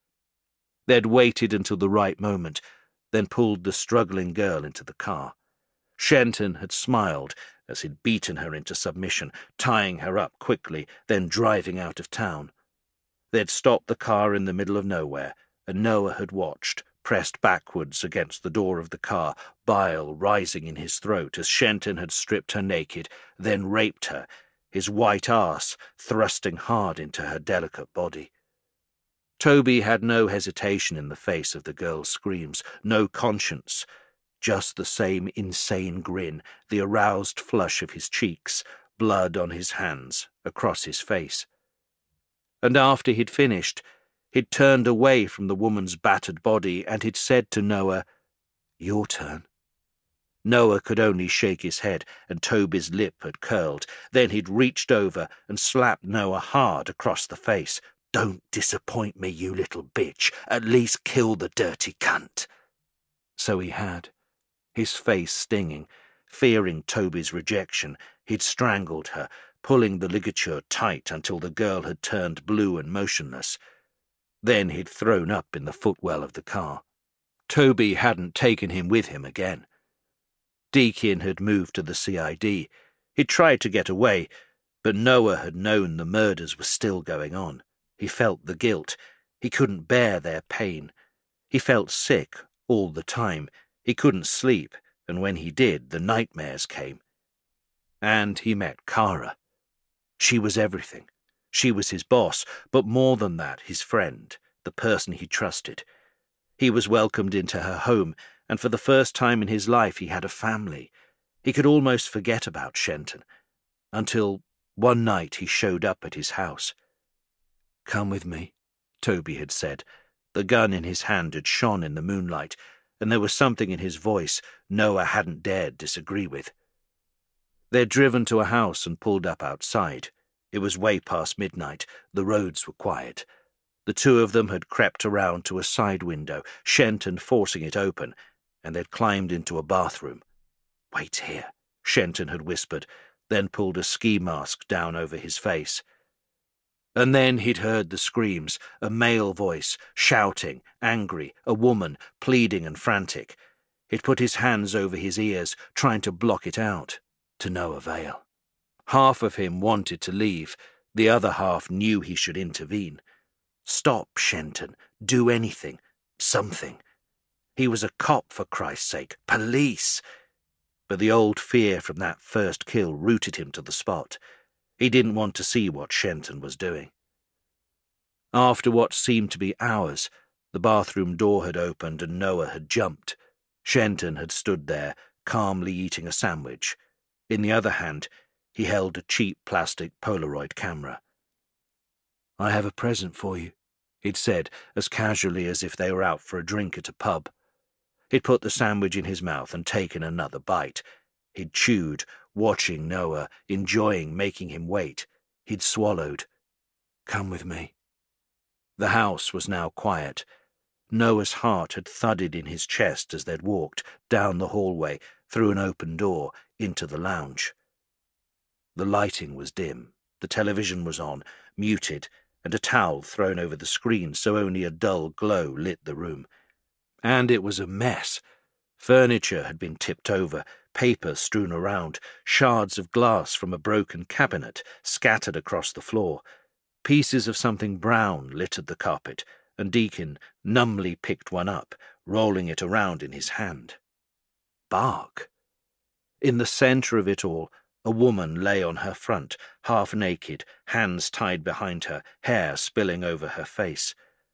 They'd waited until the right moment, then pulled the struggling girl into the car. Shenton had smiled as he'd beaten her into submission, tying her up quickly, then driving out of town. They'd stopped the car in the middle of nowhere, and Noah had watched, pressed backwards against the door of the car, bile rising in his throat as Shenton had stripped her naked, then raped her, his white arse thrusting hard into her delicate body. Toby had no hesitation in the face of the girl's screams, no conscience, just the same insane grin, the aroused flush of his cheeks, blood on his hands, across his face. And after he'd finished, he'd turned away from the woman's battered body and he'd said to Noah, "Your turn." Noah could only shake his head, and Toby's lip had curled. Then he'd reached over and slapped Noah hard across the face. "Don't disappoint me, you little bitch. At least kill the dirty cunt." So he had. His face stinging. Fearing Toby's rejection, he'd strangled her, pulling the ligature tight until the girl had turned blue and motionless. Then he'd thrown up in the footwell of the car. Toby hadn't taken him with him again. Deakin had moved to the C I D. He'd tried to get away, but Noah had known the murders were still going on. He felt the guilt. He couldn't bear their pain. He felt sick all the time. He couldn't sleep, and when he did, the nightmares came. And he met Kara. She was everything. She was his boss, but more than that, his friend, the person he trusted. He was welcomed into her home, and for the first time in his life he had a family. He could almost forget about Shenton, until one night he showed up at his house. "Come with me," Toby had said. The gun in his hand had shone in the moonlight, and there was something in his voice Noah hadn't dared disagree with. They'd driven to a house and pulled up outside. It was way past midnight. The roads were quiet. The two of them had crept around to a side window, Shenton forcing it open, and they'd climbed into a bathroom. "Wait here," Shenton had whispered, then pulled a ski mask down over his face. And then he'd heard the screams, a male voice, shouting, angry, a woman, pleading and frantic. He'd put his hands over his ears, trying to block it out, to no avail. Half of him wanted to leave, the other half knew he should intervene. Stop, Shenton. Do anything. Something. He was a cop, for Christ's sake. Police! But the old fear from that first kill rooted him to the spot. He didn't want to see what Shenton was doing. After what seemed to be hours, the bathroom door had opened and Noah had jumped. Shenton had stood there, calmly eating a sandwich. In the other hand, he held a cheap plastic Polaroid camera. "I have a present for you," he'd said, as casually as if they were out for a drink at a pub. He'd put the sandwich in his mouth and taken another bite. He'd chewed, watching Noah, enjoying making him wait. He'd swallowed. "Come with me." The house was now quiet. Noah's heart had thudded in his chest as they'd walked, down the hallway, through an open door, into the lounge. The lighting was dim, the television was on, muted, and a towel thrown over the screen so only a dull glow lit the room. And it was a mess. Furniture had been tipped over, paper strewn around, shards of glass from a broken cabinet scattered across the floor. Pieces of something brown littered the carpet, and Deakin numbly picked one up, rolling it around in his hand. Bark. In the centre of it all, A woman lay on her front, half naked, hands tied behind her, hair spilling over her face.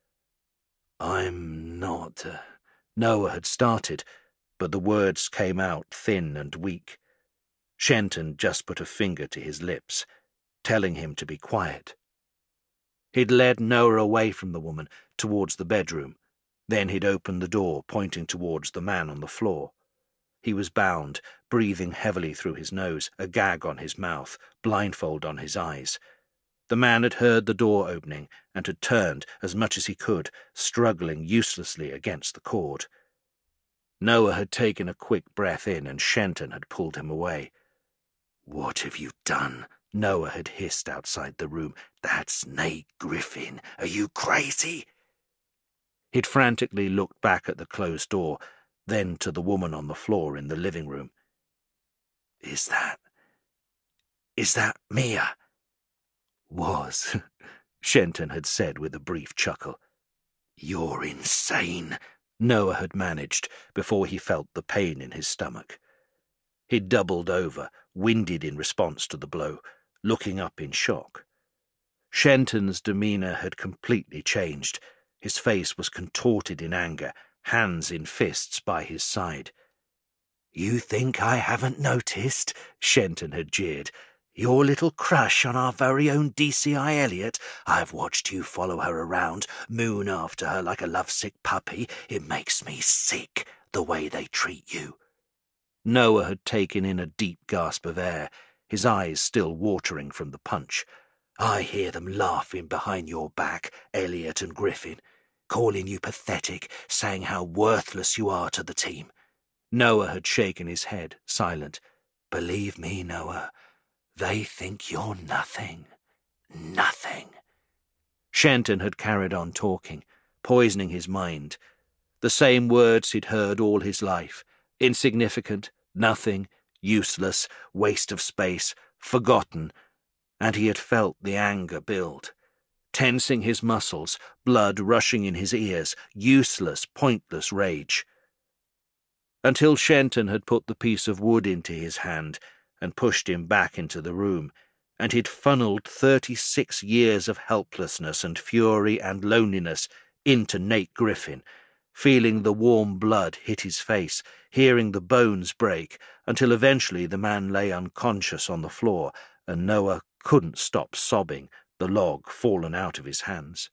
"I'm not—" Uh, Noah had started, but the words came out thin and weak. Shenton just put a finger to his lips, telling him to be quiet. He'd led Noah away from the woman, towards the bedroom. Then he'd opened the door, pointing towards the man on the floor. He was bound, breathing heavily through his nose, a gag on his mouth, blindfold on his eyes. The man had heard the door opening and had turned as much as he could, struggling uselessly against the cord. Noah had taken a quick breath in and Shenton had pulled him away. "What have you done?" Noah had hissed outside the room. "That's Nate Griffin. Are you crazy?" He'd frantically looked back at the closed door, then to the woman on the floor in the living room. Is that... is that Mia?" "Was," Shenton had said with a brief chuckle. "You're insane," Noah had managed before he felt the pain in his stomach. He'd doubled over, winded in response to the blow, looking up in shock. Shenton's demeanour had completely changed. His face was contorted in anger, hands in fists by his side. "You think I haven't noticed?" Shenton had jeered. "Your little crush on our very own D C I Elliot? I've watched you follow her around, moon after her like a lovesick puppy. It makes me sick, the way they treat you." Noah had taken in a deep gasp of air, his eyes still watering from the punch. "I hear them laughing behind your back, Elliot and Griffin, calling you pathetic, saying how worthless you are to the team." Noah had shaken his head, silent. "Believe me, Noah, they think you're nothing. Nothing." Shenton had carried on talking, poisoning his mind. The same words he'd heard all his life. Insignificant, nothing, useless, waste of space, forgotten, and he had felt the anger build. Tensing his muscles, blood rushing in his ears, useless, pointless rage. Until Shenton had put the piece of wood into his hand and pushed him back into the room, and he'd funneled thirty-six years of helplessness and fury and loneliness into Nate Griffin, feeling the warm blood hit his face, hearing the bones break, until eventually the man lay unconscious on the floor, and Noah couldn't stop sobbing, the log fallen out of his hands.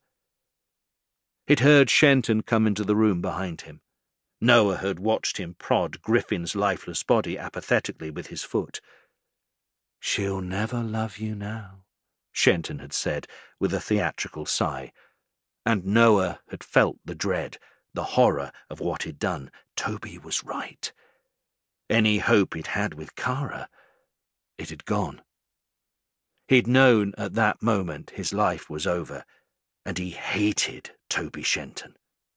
He'd heard Shenton come into the room behind him. Noah had watched him prod Griffin's lifeless body apathetically with his foot. "She'll never love you now," Shenton had said with a theatrical sigh, and Noah had felt the dread, the horror of what he'd done. Toby was right. Any hope he'd had with Kara, it had gone. He'd known at that moment his life was over, and he hated Toby Shenton.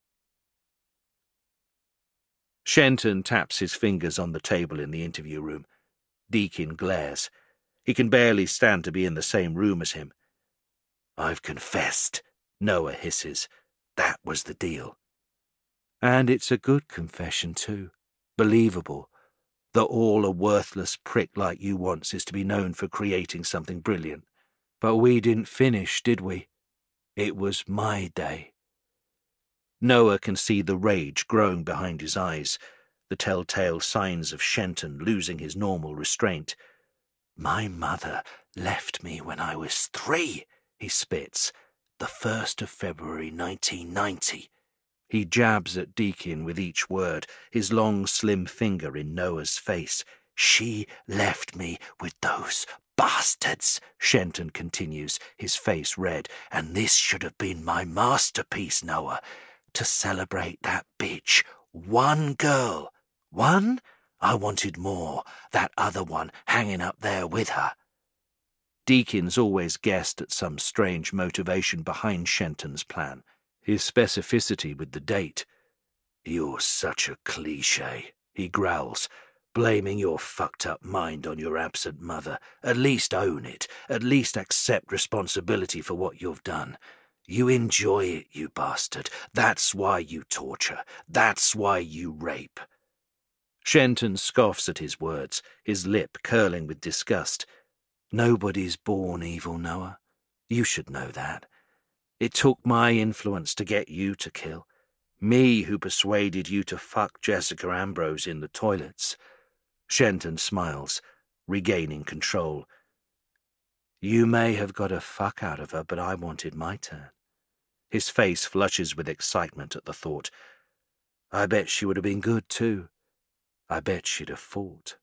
Shenton taps his fingers on the table in the interview room. Deakin glares. He can barely stand to be in the same room as him. "I've confessed," Noah hisses. "That was the deal." "And it's a good confession, too. Believable. That all a worthless prick like you wants is to be known for creating something brilliant. But we didn't finish, did we? It was my day." Noah can see the rage growing behind his eyes, the telltale signs of Shenton losing his normal restraint. "My mother left me when I was three," he spits. "The first of February nineteen ninety. He jabs at Deakin with each word, his long, slim finger in Noah's face. "She left me with those bastards," Shenton continues, his face red. "And this should have been my masterpiece, Noah. To celebrate that bitch. One girl. One? I wanted more. That other one hanging up there with her." Deakin's always guessed at some strange motivation behind Shenton's plan. His specificity with the date. "You're such a cliché," he growls, "blaming your fucked-up mind on your absent mother. At least own it. At least accept responsibility for what you've done. You enjoy it, you bastard. That's why you torture. That's why you rape." Shenton scoffs at his words, his lip curling with disgust. Nobody's born evil, Noah. You should know that. It took my influence to get you to kill. Me who persuaded you to fuck Jessica Ambrose in the toilets. Shenton smiles, regaining control. You may have got a fuck out of her, but I wanted my turn. His face flushes with excitement at the thought. I bet she would have been good, too. I bet she'd have fought.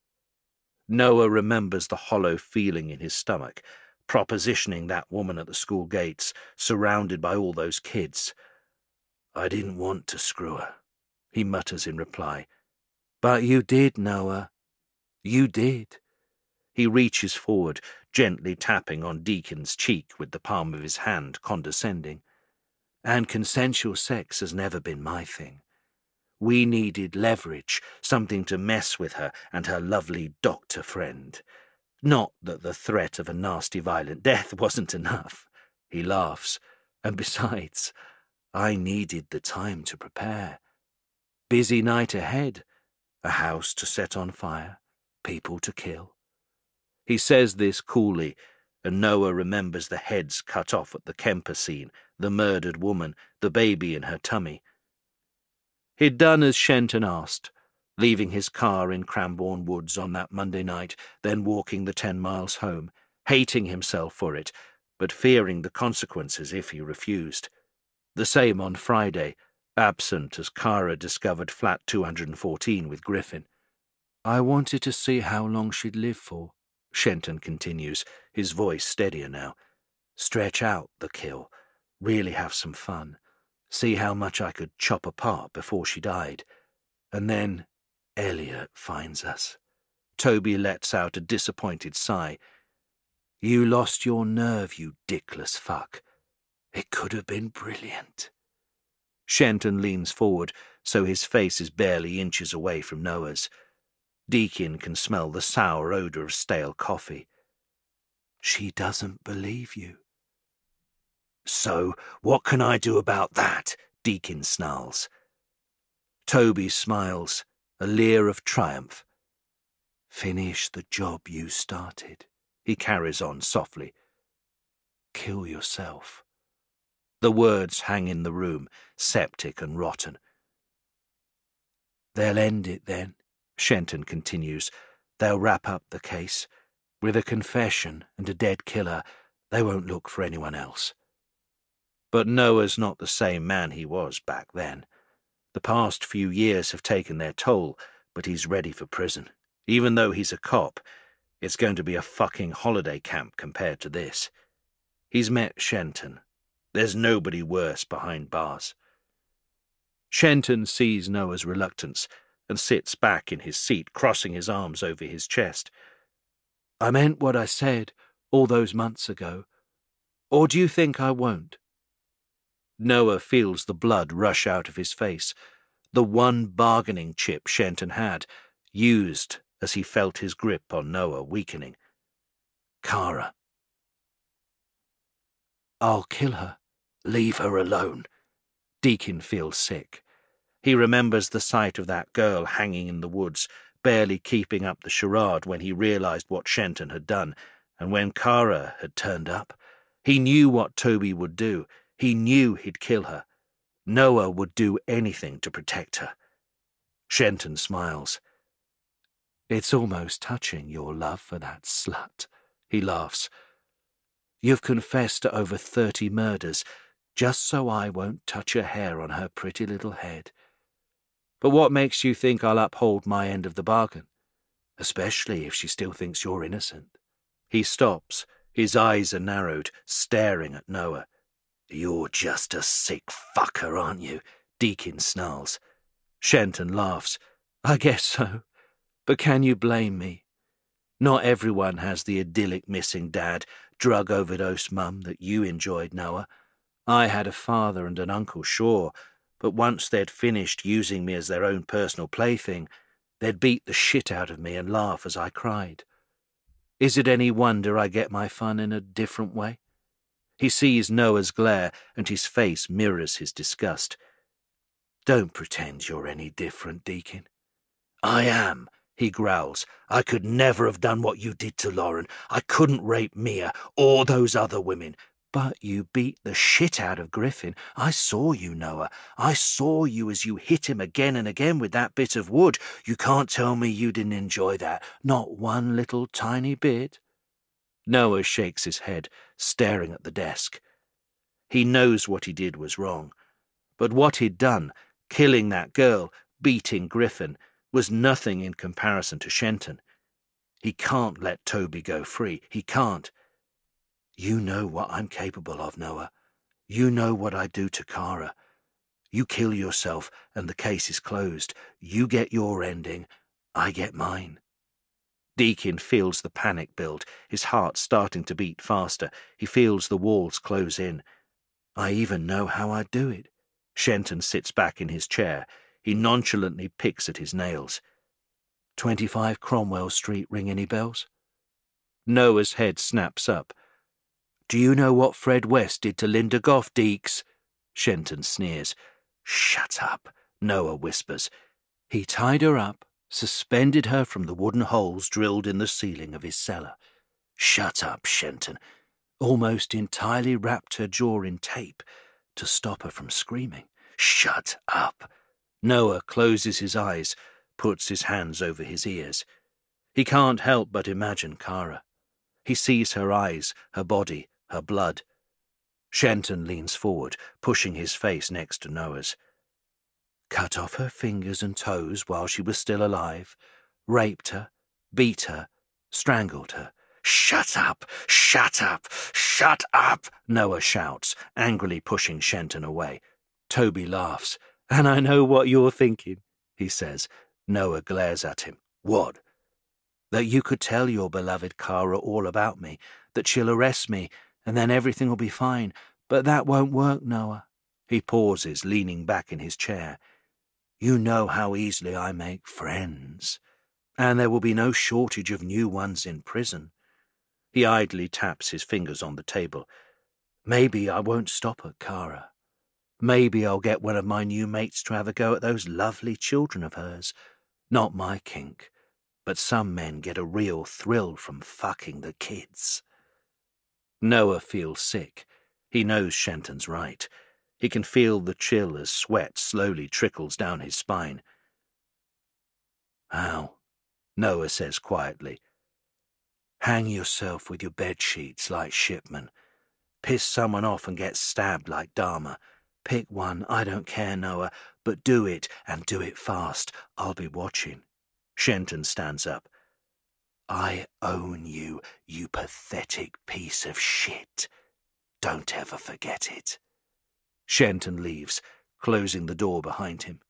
Noah remembers the hollow feeling in his stomach, propositioning that woman at the school gates, surrounded by all those kids. I didn't want to screw her, he mutters in reply. But you did, Noah. You did. He reaches forward, gently tapping on Deacon's cheek with the palm of his hand, condescending. And consensual sex has never been my thing. We needed leverage, something to mess with her and her lovely doctor friend. Not that the threat of a nasty violent death wasn't enough. He laughs. And besides, I needed the time to prepare. Busy night ahead. A house to set on fire. People to kill. He says this coolly, and Noah remembers the heads cut off at the Kemper scene, the murdered woman, the baby in her tummy. He'd done as Shenton asked, leaving his car in Cranbourne Woods on that Monday night, then walking the ten miles home, hating himself for it, but fearing the consequences if he refused. The same on Friday, absent as Kara discovered flat two hundred fourteen with Griffin. I wanted to see how long she'd live for, Shenton continues, his voice steadier now. Stretch out the kill, really have some fun, see how much I could chop apart before she died. And then Elliot finds us. Toby lets out a disappointed sigh. You lost your nerve, you dickless fuck. It could have been brilliant. Shenton leans forward, so his face is barely inches away from Noah's. Deakin can smell the sour odour of stale coffee. She doesn't believe you. So, what can I do about that? Deakin snarls. Toby smiles, a leer of triumph. Finish the job you started, he carries on softly. Kill yourself. The words hang in the room, septic and rotten. They'll end it then, Shenton continues. They'll wrap up the case. With a confession and a dead killer, they won't look for anyone else. But Noah's not the same man he was back then. The past few years have taken their toll, but he's ready for prison. Even though he's a cop, it's going to be a fucking holiday camp compared to this. He's met Shenton. There's nobody worse behind bars. Shenton sees Noah's reluctance and sits back in his seat, crossing his arms over his chest. I meant what I said all those months ago. Or do you think I won't? Noah feels the blood rush out of his face, the one bargaining chip Shenton had, used as he felt his grip on Noah weakening. Kara. I'll kill her. Leave her alone. Deakin feels sick. He remembers the sight of that girl hanging in the woods, barely keeping up the charade when he realized what Shenton had done, and when Kara had turned up. He knew what Toby would do. He knew he'd kill her. Noah would do anything to protect her. Shenton smiles. It's almost touching, your love for that slut. He laughs. You've confessed to over thirty murders, just so I won't touch a hair on her pretty little head. But what makes you think I'll uphold my end of the bargain? Especially if she still thinks you're innocent. He stops. His eyes are narrowed, staring at Noah. You're just a sick fucker, aren't you? Deakin snarls. Shenton laughs. I guess so. But can you blame me? Not everyone has the idyllic missing dad, drug overdose mum that you enjoyed, Noah. I had a father and an uncle, sure, but once they'd finished using me as their own personal plaything, they'd beat the shit out of me and laugh as I cried. Is it any wonder I get my fun in a different way? He sees Noah's glare, and his face mirrors his disgust. Don't pretend you're any different, Deakin. I am, he growls. I could never have done what you did to Lauren. I couldn't rape Mia or those other women. But you beat the shit out of Griffin. I saw you, Noah. I saw you as you hit him again and again with that bit of wood. You can't tell me you didn't enjoy that. Not one little tiny bit. Noah shakes his head, staring at the desk. He knows what he did was wrong. But what he'd done, killing that girl, beating Griffin, was nothing in comparison to Shenton. He can't let Toby go free. He can't. You know what I'm capable of, Noah. You know what I do to Kara. You kill yourself and the case is closed. You get your ending, I get mine. Deakin feels the panic build, his heart starting to beat faster. He feels the walls close in. I even know how I do it. Shenton sits back in his chair. He nonchalantly picks at his nails. twenty-five Cromwell Street, ring any bells? Noah's head snaps up. Do you know what Fred West did to Linda Goff, Deeks? Shenton sneers. Shut up, Noah whispers. He tied her up, suspended her from the wooden holes drilled in the ceiling of his cellar. Shut up, Shenton. Almost entirely wrapped her jaw in tape to stop her from screaming. Shut up. Noah closes his eyes, puts his hands over his ears. He can't help but imagine Kara. He sees her eyes, her body, her blood. Shenton leans forward, pushing his face next to Noah's. Cut off her fingers and toes while she was still alive, raped her, beat her, strangled her. Shut up! Shut up! Shut up! Noah shouts, angrily pushing Shenton away. Toby laughs. And I know what you're thinking, he says. Noah glares at him. What? That you could tell your beloved Kara all about me, that she'll arrest me, and then everything will be fine. But that won't work, Noah. He pauses, leaning back in his chair. You know how easily I make friends, and there will be no shortage of new ones in prison. He idly taps his fingers on the table. Maybe I won't stop at Kara. Maybe I'll get one of my new mates to have a go at those lovely children of hers. Not my kink, but some men get a real thrill from fucking the kids. Noah feels sick. He knows Shenton's right. He can feel the chill as sweat slowly trickles down his spine. How? Noah says quietly. Hang yourself with your bedsheets like Shipman. Piss someone off and get stabbed like Dharma. Pick one, I don't care, Noah, but do it, and do it fast. I'll be watching. Shenton stands up. I own you, you pathetic piece of shit. Don't ever forget it. Shenton leaves, closing the door behind him.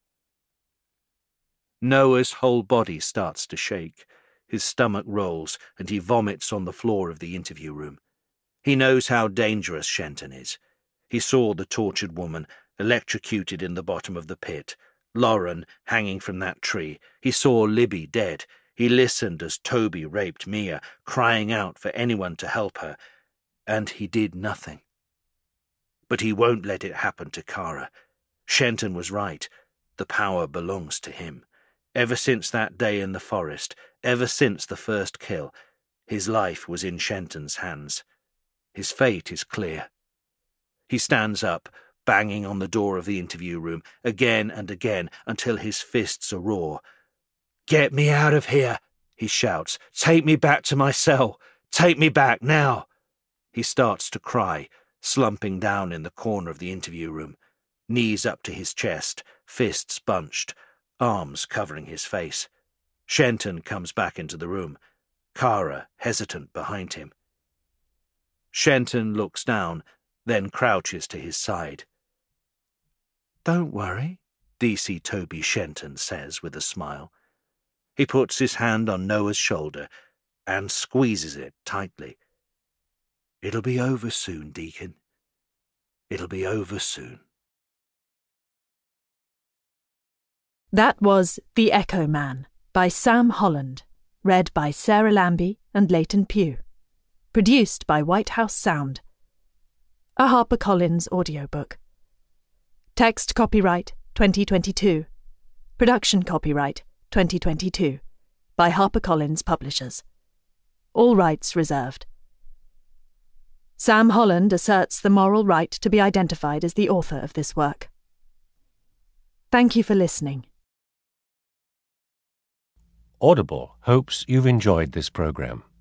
Noah's whole body starts to shake. His stomach rolls, and he vomits on the floor of the interview room. He knows how dangerous Shenton is. He saw the tortured woman, electrocuted in the bottom of the pit, Lauren hanging from that tree. He saw Libby dead. He listened as Toby raped Mia, crying out for anyone to help her, and he did nothing. But he won't let it happen to Kara. Shenton was right. The power belongs to him. Ever since that day in the forest, ever since the first kill, his life was in Shenton's hands. His fate is clear. He stands up, banging on the door of the interview room, again and again, until his fists are raw. Get me out of here, he shouts. Take me back to my cell. Take me back, now. He starts to cry, slumping down in the corner of the interview room, knees up to his chest, fists bunched, arms covering his face. Shenton comes back into the room, Kara hesitant behind him. Shenton looks down, then crouches to his side. Don't worry, D C Toby Shenton says with a smile. He puts his hand on Noah's shoulder and squeezes it tightly. It'll be over soon, Deacon. It'll be over soon. That was The Echo Man by Sam Holland, read by Sarah Lambie and Leighton Pugh. Produced by White House Sound. A HarperCollins audiobook. Text copyright twenty twenty-two. Production copyright twenty twenty-two, by HarperCollins Publishers. All rights reserved. Sam Holland asserts the moral right to be identified as the author of this work. Thank you for listening. Audible hopes you've enjoyed this program.